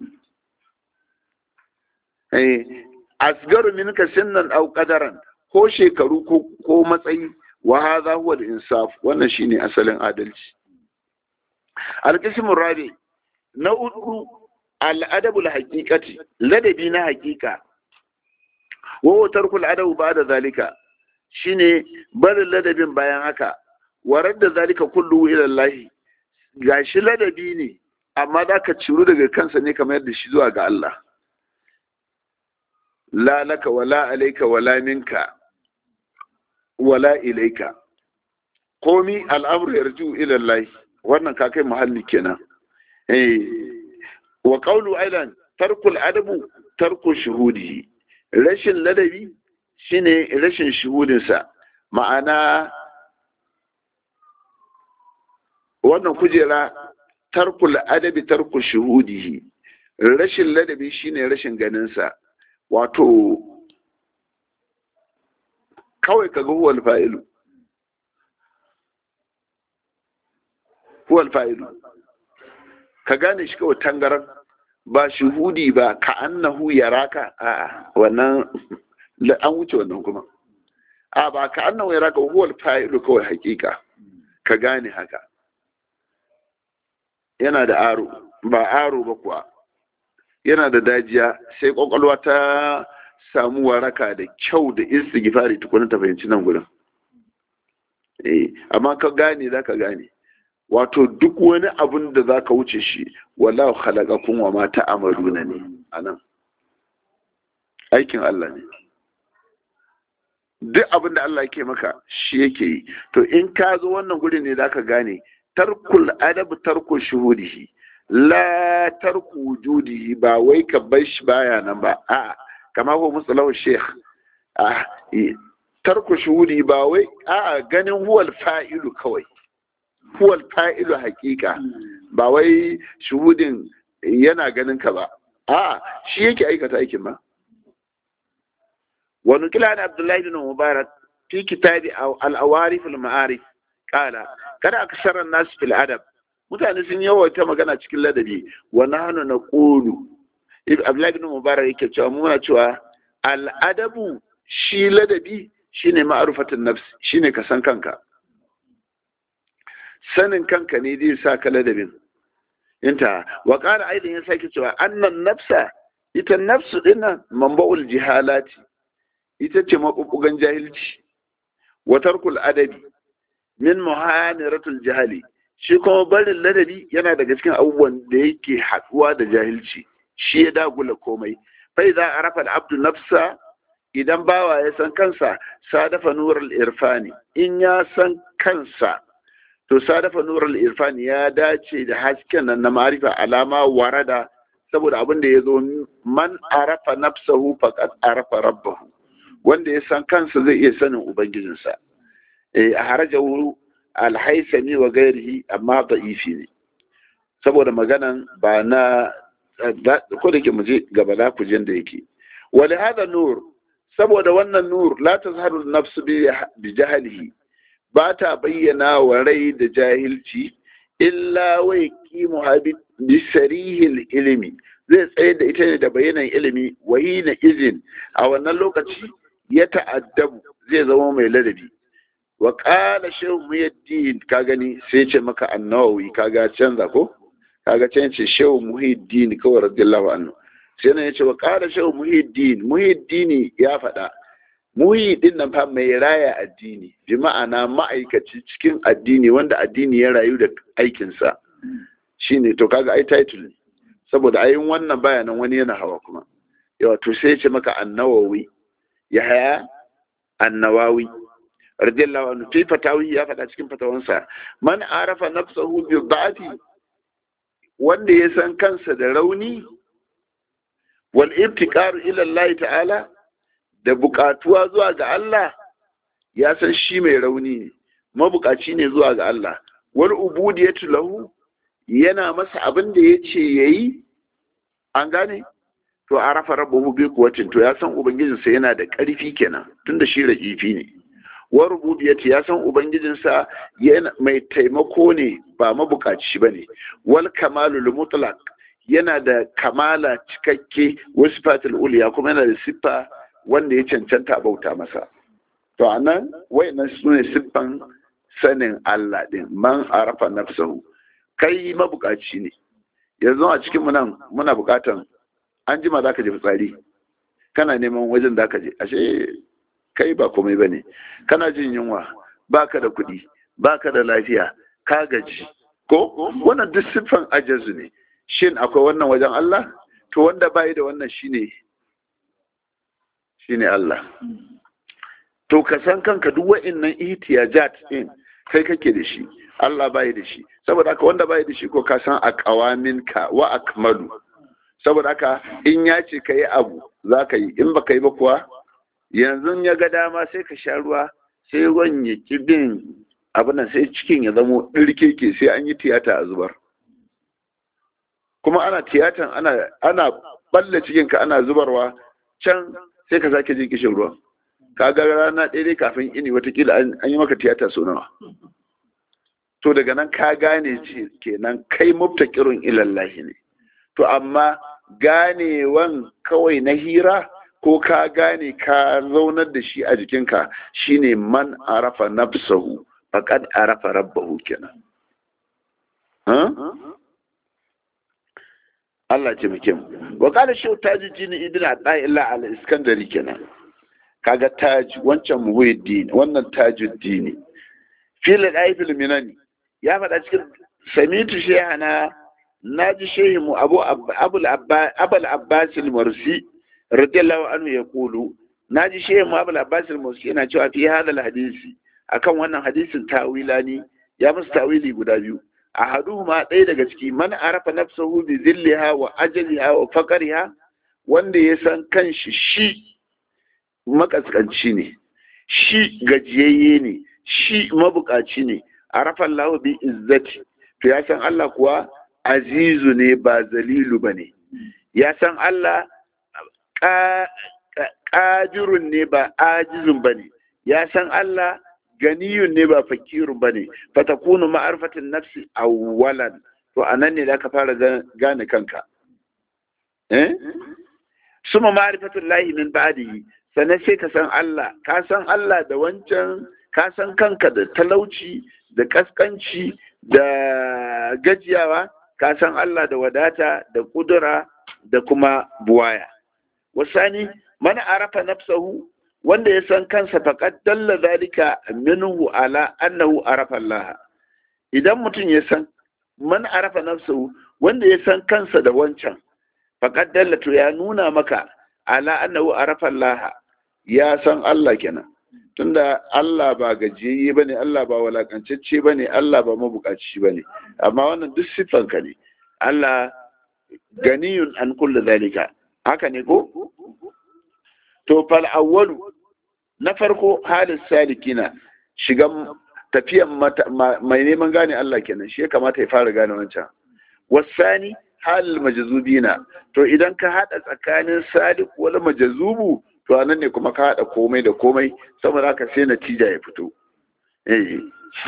eh asgaru minka sinnan au qadaran ko shekaru ko matsayi wa hadha huwa al-insaf wannan shine asalin adalci al-qismu rabi na uku al-adabu al-haqiqati ladabi na haqiqa wa huwa tarkul adabu ba'da zalika shine barin ladabin bayan haka warar da zalika kullu ila Allah gashi ladabi ne amma zaka ciru daga kansa ne kamar yadda shi zuwa ga Allah la laka wala alayka wala minka wala ilaika komi al'amru yarju ila Allah wannan ka kai muhalli kenan eh wa qawlu aidan tarkul adabu tarku shuhudi rashin ladabi shine rashin shuhudin sa ma'ana wannan kujera tarkul adabi tarku shuhudihi rashin ladabi shine rashin ganin sa wato kawai kaga huwal fa'ilu huwal fa'ilu ka gane shi kawai tangaran ba shuhudi ba ka annahu yaraka a wannan an wuce wannan kuma a ba ka annahu yaraka huwal fa'ilu kawai hakika ka gane haka yana da aro ba aro ba kuwa yana da dajiya sai kwakwalwa ta samu waraka da kyau da istighfari tukuna ta fahimci nan gurin eh amma ka gane za ka gane wato duk wani abun da zaka wuce shi wallahu khalaqakum wa ma ta'maluna ne anan aikin Allah ne duk abin da Allah yake maka shi yake yi to in ka zo wannan guri ne zaka gane tarkul adab tarku shuhudihi la tarku wujudihi ba wai ka bar shi baya nan ba a kama ko musallahu sheikh a tarku shuhudi ba wai a ganin huwal fa'ilu kawai huwal fa'ilu hakika ba wai shuhudin yana ganin ka ba a shi yake aikata aikin ma wani kila da abdullahi bin mubarak fi kitabi al-awarif al-ma'arif kala kada aksara nas fil adab mutane sun yawaita magana cikin ladabi wa nahnu naqulu abdullahi bin mubarak yake cewa muna cewa al-adabu shi ladabi shine ma'arufatun nafsi shine ka san kanka sanin kanka ne zai sa ka ladabin inta wa qala aidan ya sake cewa annan nafsa ita nafsu dinnan manba'ul jihalati ita ce mabubugan jahilci wa tarkul adabi min muhaniratul jahali shi kuma barin ladabi yana daga cikin abubuwan da yake haduwa da jahilci shi ya dagula komai fa idza arafa al-abdu nafsa idan bawa ya san kansa sadafa nurul irfani in ya san kansa to sadafa nurul irfani ya dace da hasken nan na ma'arifa alama warada saboda abin da ya zo man arafa nafsahu faqad arafa rabbahu wanda ya san kansa zai iya sanin ubangijinsa eh a harajahu alhaisami wa gairihi amma da'ifi ne saboda maganan ba na ko da ke muje gaba da kujen da yake wali hada nur saboda wannan nur la tazharu nafsu bi jahlihi ba ta bayyana wa rai da jahilci illa wa yaqimu bi sarihil ilmi zai tsaye da ita ne da bayanan ilimi wahi na izin a wannan lokaci ya ta'addabu zai zama mai ladabi wa qala shehu muhiddin ka gani sai ce maka annawawi kaga canza ko kaga canza shehu muhiddin kawai radiyallahu anhu sai nan yace wa qala shehu muhiddin muhiddini ya faɗa muhiddin nan fa mai raya addini bi ma'ana ma'aikaci cikin addini wanda addini ya rayu da aikinsa shine to kaga ai title saboda ayin wannan bayanan wani yana hawa kuma yawa to sai ce maka annawawi yahya annawawi radiyallahu anhu fi fatawi ya faɗa cikin fatawansa man arafa nafsahu bi dhati wanda ya san kansa da rauni wal ibtiqaru ila Allah ta'ala da buƙatuwa zuwa ga Allah ya san shi mai rauni ne mabukaci ne zuwa ga Allah wal ubudiyatu lahu yana masa abin da yace yayi an gane to arafa rabbuhu bi quwwatin to ya san ubangijinsa yana da ƙarfi kenan tunda shi rajifi ne wa rububiyati ya san ubangijinsa yana mai taimako ne ba mabukaci bane wal kamalul mutlaq yana da kamala cikakke wa sifatul uliya kuma yana da siffa wanda ya cancanta bauta masa to anan wayannan sune siffan sanin Allah din man arafa nafsahu kai mabukaci ne yanzu a cikin mu nan muna bukatan an jima zaka je fitsari kana neman wajen da ka je ashe kai ba komai bane kana jin yunwa baka da kuɗi baka da lafiya ka gaji ko wannan duk siffan ajazu ne shin akwai wannan wajen Allah to wanda bai da wannan shine shine Allah to ka san kanka duk wa'annan ihtiyajat din kai kake da shi Allah bai da shi saboda haka wanda bai da shi ko ka san aqawaminka wa akmalu saboda haka in ya ce kai abu zaka yi in baka yi ba kuwa yanzu ya ga dama sai ka sha ruwa sai ruwan ya kibin abin sai cikin ya zamo ɗirkeke sai an yi tiyata a zubar kuma ana tiyatan ana ana balle cikinka ana zubarwa can sai ka sake jin kishin ruwan ka ga rana ɗaya kafin ini watakila an yi maka tiyata sau nawa to daga nan ka gane ce kenan kai mubtakirun ilallahi ne to amma ganewan kawai na hira ko ka gane ka zaunar da shi a jikinka shine man arafa nafsahu faqad arafa rabbahu kenan Allah ce muke mu wa qala shaw tajuddin ibn ata'illah al-iskandari kenan kaga taj wancan muhiddin wannan tajuddin fil aifil minani ya faɗa cikin samitu shehana naji shehi mu abu abul abbas al-mursi radiyallahu anhu yaqulu naji shehi mu abul abbas al-mursi yana cewa fi hadal hadisi akan wannan hadisin tawilani ya musu tawili guda biyu ahaduhuma ɗaya daga ciki man arafa nafsahu bi zilliha wa ajaliha wa faqriha wanda ya san kanshi shi makaskanci ne shi gajiyayye ne shi mabukaci ne arafa Allah bi izzati to ya san Allah kuwa azizu ne ba zalilu bane ya san Allah qadirun ne ba ajizun bane ya san Allah ganiyun ne ba fakirun bane fatakunu ma'arifatin nafsi awwalan to anan ne zaka fara gane kanka eh suma ma'rifatul lahi min ba'dihi sannan sai ka san Allah ka san Allah da wancan ka san kanka da talauci da kaskanci da gajiyawa ka san Allah da wadata da kudura da kuma buwaya wasani man arafa nafsahu wanda ya san kansa faqad dalla zalika minhu ala annahu arafa Allah idan mutum ya san man arafa nafsahu wanda ya san kansa da wancan faqad dalla to ya nuna maka ala annahu arafa Allah ya san Allah kenan tunda Allah ba gajiyayye bane Allah ba walakancacce bane Allah ba mabukaci bane amma wannan duk sifanka ne Allah ganiyun an kullu zalika haka ne ko to fal awwalu na farko halin salikina shigan tafiyan mai neman gane Allah kenan shi ya kamata ya fara gane wancan wasani halin majazubina to idan ka hada tsakanin salik wal majazubu to anan ne kuma ka hada komai da komai saboda haka sai natija ya fito eh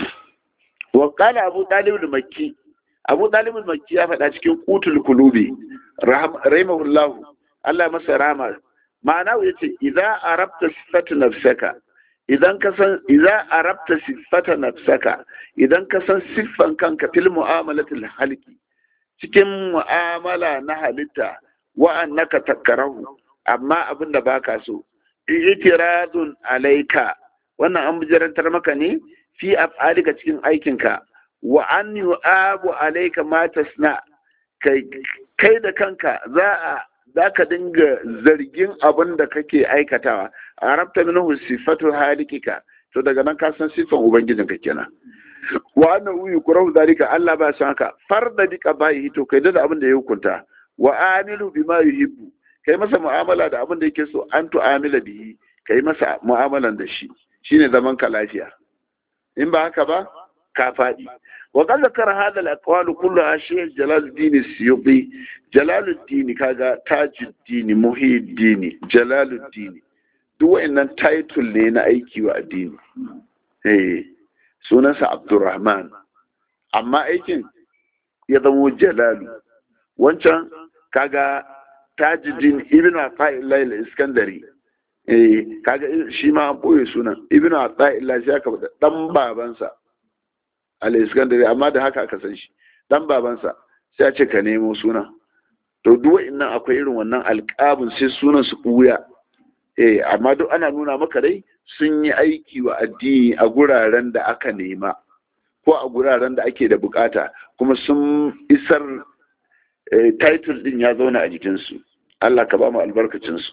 wa qala abu talib al-makki abu talib al-makki ya faɗa cikin qutul qulubi rahimahullahu Allah masa rahama ma'ana yace idza arabta sifata nafsaka idan ka san idza arabta sifata nafsaka idan ka san siffan kanka fil mu'amalatil halqi cikin mu'amala na halitta wa annaka takrahu amma abinda baka so itiradun alaika wannan an bijirantar maka ne fi af'alika cikin aikinka wa an yu'abu alaika ma tasna kai kai da kanka za a za ka dinga zargin abin da kake aikatawa a rabta minhu sifatu halikika to daga nan ka san sifan ubangijinka kenan wa annahu yukrahu zalika Allah ba san haka farda bika bai to kai da abin da ya hukunta wa amilu bima yuhibbu kai masa mu'amala da abin da yake so an tu'amila bihi kai masa mu'amalan da shi shine zaman ka lafiya in ba haka ba ka faɗi wa qad zakara hadha al-aqwal kulluha shaykh Jalaluddin As-Suyuti Jalaluddin kaga Tajuddin Muhyiddin Jalaluddin duk wayannan title ne na aiki wa addini eh sunansa Abdurrahman amma aikin ya zamo Jalalu wancan kaga Tajuddin Ibn Ata'illah al-Iskandari eh kaga shi ma an boye sunan Ibn Ata'illah shi aka bada dan babansa al-Iskandari amma da haka aka san shi dan babansa sai a ce ka nemo suna to duk wa'annan akwai irin wannan alƙabin sai sunan su buya eh amma duk ana nuna maka dai sun yi aiki wa addini a guraren da aka nema ko a guraren da ake da bukata kuma sun isar title din ya zauna a jikinsu Allah ka ba mu albarkacinsu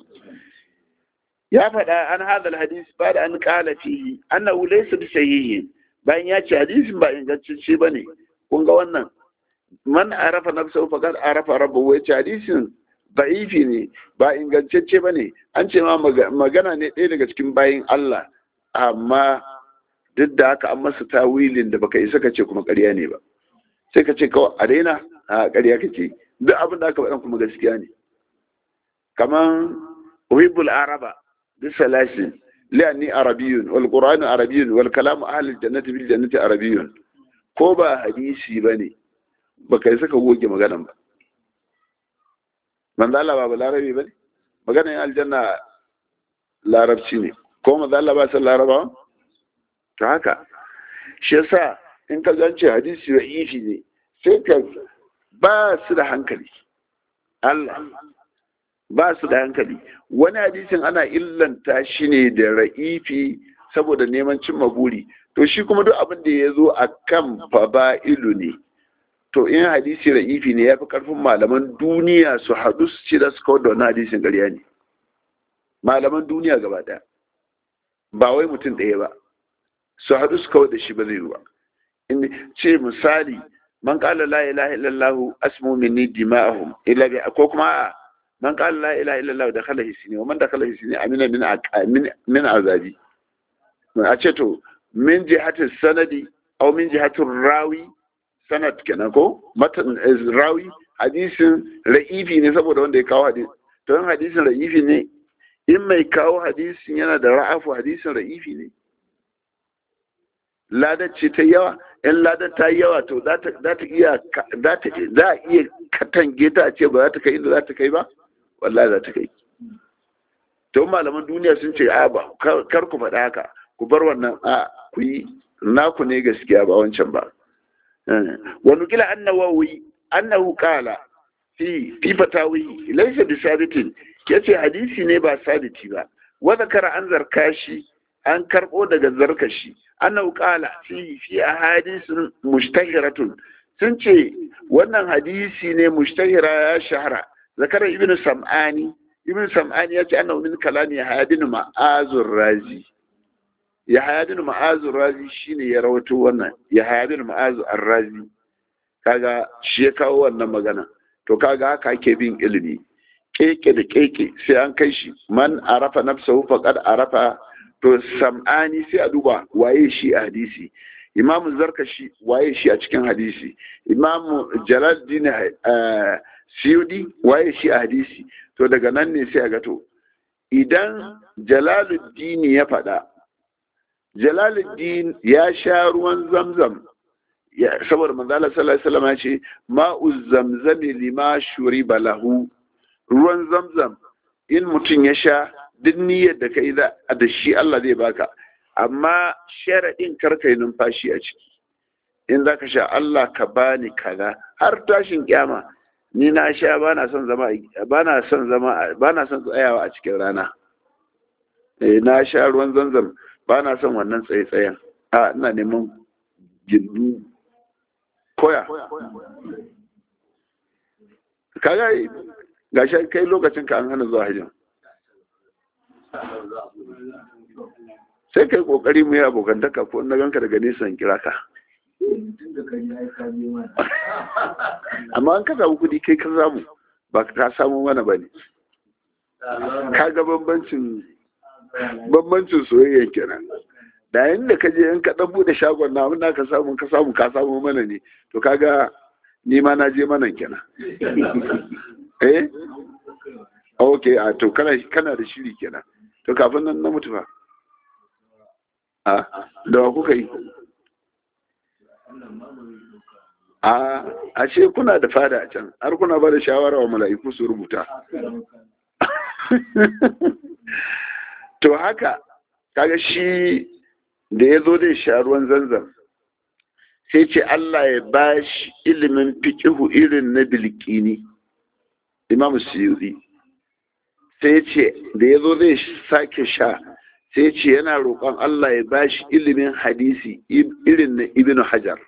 ya faɗa an hadal hadisi ba da an ƙala fihi annahu laysa bi sahihin bayan ya ce hadisin ba ingantacce bane kun ga wannan man arafa nafsahu faqad arafa rabbahu ya ce hadisin da'ifi ne ba ingantacce bane an ce ma magana ne ɗaya daga cikin bayin Allah amma duk da haka an masa tawilin da baka isa ka ce kuma ƙarya ne ba sai ka ce kawai a daina a ƙarya kake duk abin da aka faɗa kuma gaskiya ne kaman uhibbul araba bisalasin li'anni arabiyyun wal qur'anu arabiyyun wal kalamu ahli jannati bil jannati arabiyyun ko ba hadisi bane baka yi saka goge maganan ba manzo Allah ba larabi bane maganan aljanna larabci ne ko manzo Allah ba san laraba to haka shi yasa in ka zance hadisi ra'ifi ne sai ka ba su da hankali Allah ba su da hankali wani hadisin ana illanta shi ne da ra'ifi saboda neman cimma buri to shi kuma duk abin da ya zo a kan fada'ilu ne, to in hadisi ra'ifi ne ya fi karfin malaman duniya su haɗu su ce da su kawar da wani hadisin ƙarya ne. Malaman duniya gaba ɗaya ba wai mutum ɗaya ba su haɗu su kawar da shi ba zai yi ba. In ce misali man qala la ilaha illallah asmu minni dima'ahum illa bi ko kuma man qala la ilaha illallah dakhala hisni wa man dakhala hisni amina min min min azabi. A ce to min jihati sanadi aw min jihati rawi, sanad kenan ko matan rawi hadisin ra'ifi ne saboda wanda ya kawo hadisi, to in hadisin ra'ifi ne in mai kawo hadisin yana da ra'afu hadisin ra'ifi ne. Ladar ce ta yawa, in ladar ta yi yawa to za ta iya za a iya katange ta a ce ba za ta kai inda za ta kai ba, wallahi za ta kai. To malaman duniya sun ce a ba kar ku faɗa haka, ku bar wannan, a ku yi naku ne gaskiya ba wancan ba. Wani kila annawawi annahu qala fi fi fatawi laysa bi sabitin, yace hadisi ne ba sabiti ba. Wa zakara an zarkashi, an karbo daga zarkashi annahu qala fi fi ahadisin mushtahiratun, sun ce wannan hadisi ne mushtahira ya shahara. Zakara ibnu sam'ani, ibnu sam'ani yace annahu min kalami hadin ma'azur razi. ya hayadin ma'azur razi shine ya rawato wannan, ya hayadin ma'azur razi, kaga shi ya kawo wannan magana. To kaga haka ake bin ilimi keke da keke sai an kai shi. Man arafa nafsahu faqad arafa. To sam'ani sai a duba waye shi a hadisi, imamu zarkashi waye shi a cikin hadisi, imamu jalaluddin siyudi waye shi a hadisi. To daga nan ne sai a ga to idan jalaluddin ya faɗa, jalaluddin ya sha ruwan zamzam saboda manzala sallallahu alaihi wasallam ya ce ma'u zamzami lima shuriba lahu, ruwan zamzam in mutum ya sha duk niyyar da kai da shi Allah zai baka, amma sharaɗin karka yi numfashi a ciki. In za ka sha Allah ka bani kaza, har tashin kyama ni na sha ba na son zama ba na son zama ba na son tsayawa a cikin rana. Eh na sha ruwan zamzam ba na son wannan tsaye-tsayen, a ina neman gindu koya. Kaga gashi kai lokacin ka an hana zuwa hajjin, sai kai kokari mu yi abokantaka, ko na ganka daga nisan kira ka. Amma an ka samu kudi kai ka samu, ba ka samu mana ba ne. Ka ga bambancin bambancin soyayya kenan. Da yanda ka je in ka dan bude shagon na mun ka samu ka samu ka samu mana ne, to kaga ni ma na je mana kenan. Eh okay, a to kana kana da shiri kenan. To kafin nan na mutu fa a da wa kuka yi a ashe kuna da fada a can, har kuna ba da shawara wa mala'iku su rubuta. To haka kaga shi da ya zo da sha ruwan zanzam sai ce Allah ya ba shi ilimin fiqihu irin na bilkini, Imam Suyuti. Sai ce da ya zo zai sake sha sai ce yana roƙon Allah ya ba shi ilimin hadisi irin na Ibn Hajar.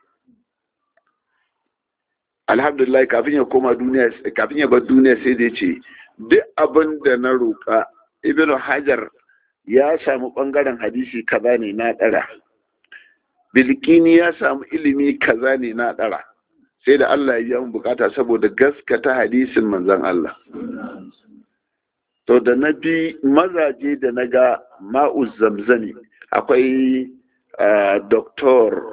Alhamdulillah kafin ya koma duniya, kafin ya bar duniya sai da ya ce duk abin da na roƙa Ibn Hajar ya samu ɓangaren hadisi kaza ne na ɗara, bilkini ya samu ilimi kaza ne na ɗara. Sai da Allah ya yi bukata saboda gaskata hadisin manzon Allah. To da na bi mazaje da na ga ma'uz zamzami, akwai doktor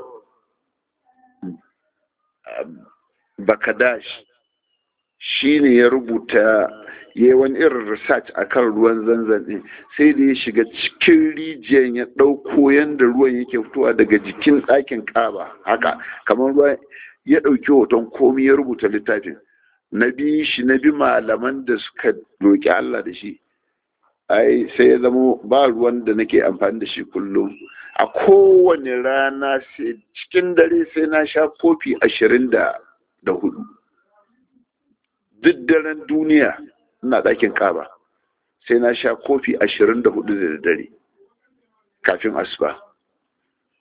Bakadash, shi ne ya rubuta ya yi wani irin research a kan ruwan zanzan ɗin, sai da ya shiga cikin rijiyar ya ɗauko yadda ruwan yake fitowa daga jikin ɗakin ƙaba haka kamar ruwa, ya ɗauki hoton komi ya rubuta littafin. Na bi shi na bi malaman da suka roƙi Allah da shi, ai sai ya zama ba ruwan da nake amfani da shi kullum. A kowane rana sai cikin dare sai na sha kofi ashirin da hudu. Duk daren duniya ina ɗakin ƙaba sai na sha kofi ashirin da hudu da dare kafin asuba.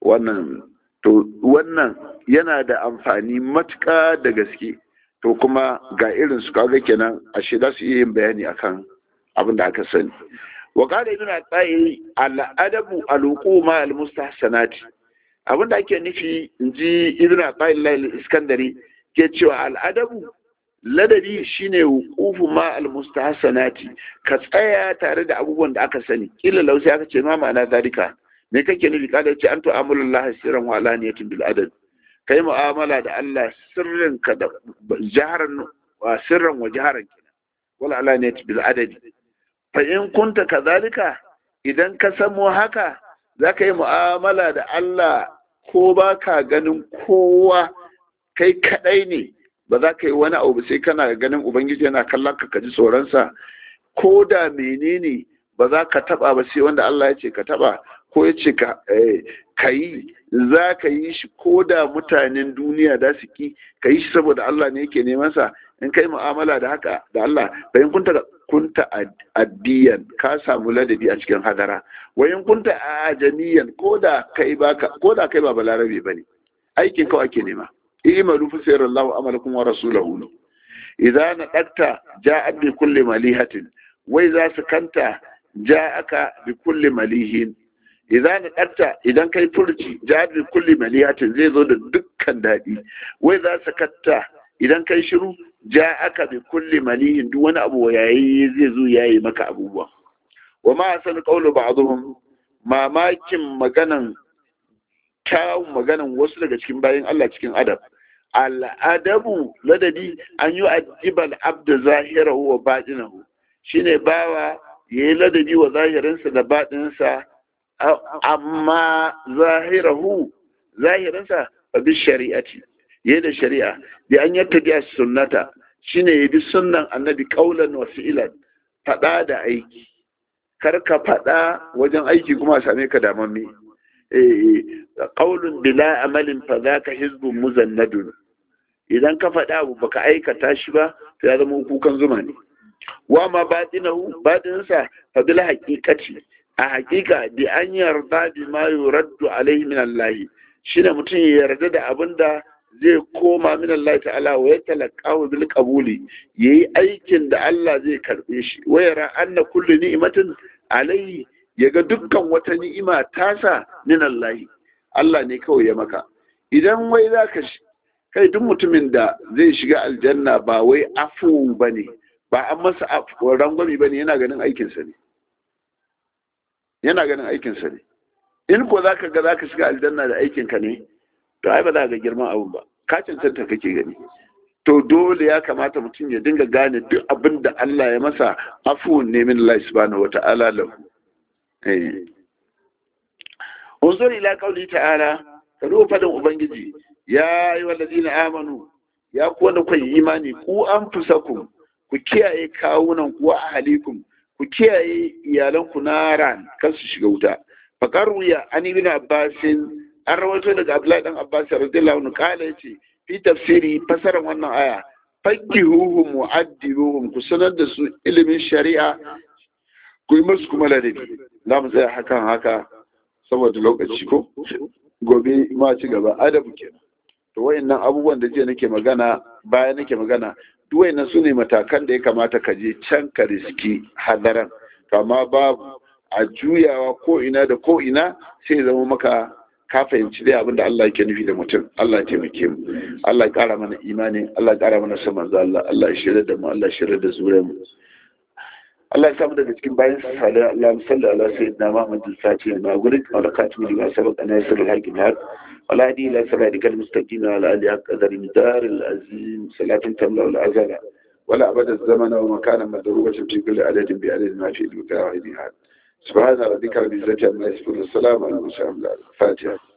wannan to wannan yana da amfani matuƙa da gaske. To kuma ga irin su kaga kenan ashe za su iya yin bayani akan abin da aka sani. Wa qala ibn al-qayyim al-adabu al-uquma al-mustahsanati, abin da ake nufi inji ibn al-qayyim al-iskandari ke cewa al-adabu ladabi shine wuqufu ma al-mustahsanati, ka tsaya tare da abubuwan da aka sani. Kila lausi aka ce ma ma'ana zalika, me kake nufi? Kada ce an tu'amulullahi sirran wa alaniyatin bil adab, kai mu'amala da Allah sirrin ka da jaharan wa sirran wa jaharan kina wala alaniyat bil adadi. Fa in kunta kadhalika, idan ka samu haka zaka yi mu'amala da Allah ko baka ganin kowa, kai kadai ne, ba za ka yi wani abu sai kana ganin ubangiji yana kallon ka kaji tsoron sa, ko da menene ba za ka taba ba sai wanda Allah ya ce ka taba ko ya ce ka yi, za ka yi shi ko da mutanen duniya da su ki, ka yi shi saboda Allah ne yake neman sa. In kai mu'amala da haka da Allah, bayan kunta kunta addiyan, ka samu ladabi a cikin hadara. Wayan kunta ajamiyan, ko da kai baka ko da kai ba balarabe bane, aikin kawai ake nema. Imalu fa sayyarallahu amalakum wa rasuluhu. Idza nadakta ja'at bi kulli malihatin, wai za su kanta ja'aka bi kulli malihin. Idan nadakta, idan kai furci ja'at bi kulli malihatin, zai zo da dukkan dadi. Wai za su kanta, idan kai shiru ja'aka bi kulli malihin, duk wani abu yayi zai zo yayi maka abubuwa. Wa ma san qawlu ba'dhum, mamakin maganan kyawun maganan wasu daga cikin bayin Allah cikin adab. Al'adabu ladabi an yi ajibal abda zahirahu wa batinahu, shine bawa yayi ladabi wa zahirinsa da batinsa, amma zahirahu zahirinsa bi shari'ati, yayi da shari'a, bi an yattabi sunnata, shine yayi sunnan annabi qaulan wa fi'lan, fada da aiki. Kar ka fada wajen aiki kuma same ka damamme. eh qaulun bila amalin fa zaka hizbun muzannadun, idan ka faɗa abu baka aikata shi ba to ya zama kukan zuma ne. Wa ma batinahu, batinsa fa bil haqiqati, a haqiqa bi an yarda bi ma yuraddu alaihi min Allah, shine mutum ya yarda da abinda zai koma min Allah ta'ala, wa ya talaqahu bil qabuli, yayi aikin da Allah zai karbe shi. Wa yara anna kullu ni'matin alaihi, yaga dukkan wata ni'ima tasa min Allah, Allah ne kawai ya maka. Idan wai zaka kai duk mutumin da zai shiga aljanna ba wai afu bane, ba an masa afu rangwami bane, yana ganin aikinsa ne, yana ganin aikinsa ne. In ko zaka ga zaka shiga aljanna da aikinka ne, to ai ba za ka ga girman abun ba, ka cancanta kake gani. To dole ya kamata mutum ya dinga gane duk abin da Allah ya masa afu ne min Allah subhanahu wata'ala lahu. eh unzur ila qawli ta'ala, ka duba fadin ubangiji, ya yi wallazina amanu, ya ku wanda ku yi imani, ku an fusakum, ku kiyaye kawunan ku wa ahalikum, ku kiyaye iyalanku naran, kan su shiga wuta. Faqaru ya an ibn abbasin, an rawaito daga Abdullahi dan Abbas radiyallahu anhu kala yace fi tafsiri, fasaran wannan aya, faqihuhum mu'addibuhum, ku sanar da su ilimin shari'a, ku yi musu kuma ladabi. Za mu tsaya hakan haka saboda lokaci ko gobe ma ci gaba. Adabu kenan. To wayannan abubuwan da jiya nake magana, baya nake magana, duk wayannan su ne matakan da ya kamata ka je can ka riski hadaran. Kama babu a juyawa ko ina da ko ina, sai zama maka ka fahimci dai abin da Allah yake nufi da mutum. Allah ya taimake mu, Allah ya kara mana imani, Allah ya kara mana son manzo Allah, Allah ya shirya da mu, Allah ya shirya da zuriyar mu. Allah ya samu daga cikin bayan sa sallallahu alaihi salli ala sayyidina Muhammad al-Fatih ma gurin barakatuhu lima sabaq an yasir al-hakim har wala hadi ila siratika al-mustaqim ala alihi qadar midar al-azim salatin tamla al-azala wala abada az-zaman wa makana madrubatin fi kulli adadin bi adadin ma fi al-mutawahidi. Subhana rabbika rabbil izzati amma yasifun, salamun ala al-mursalin, al-Fatiha.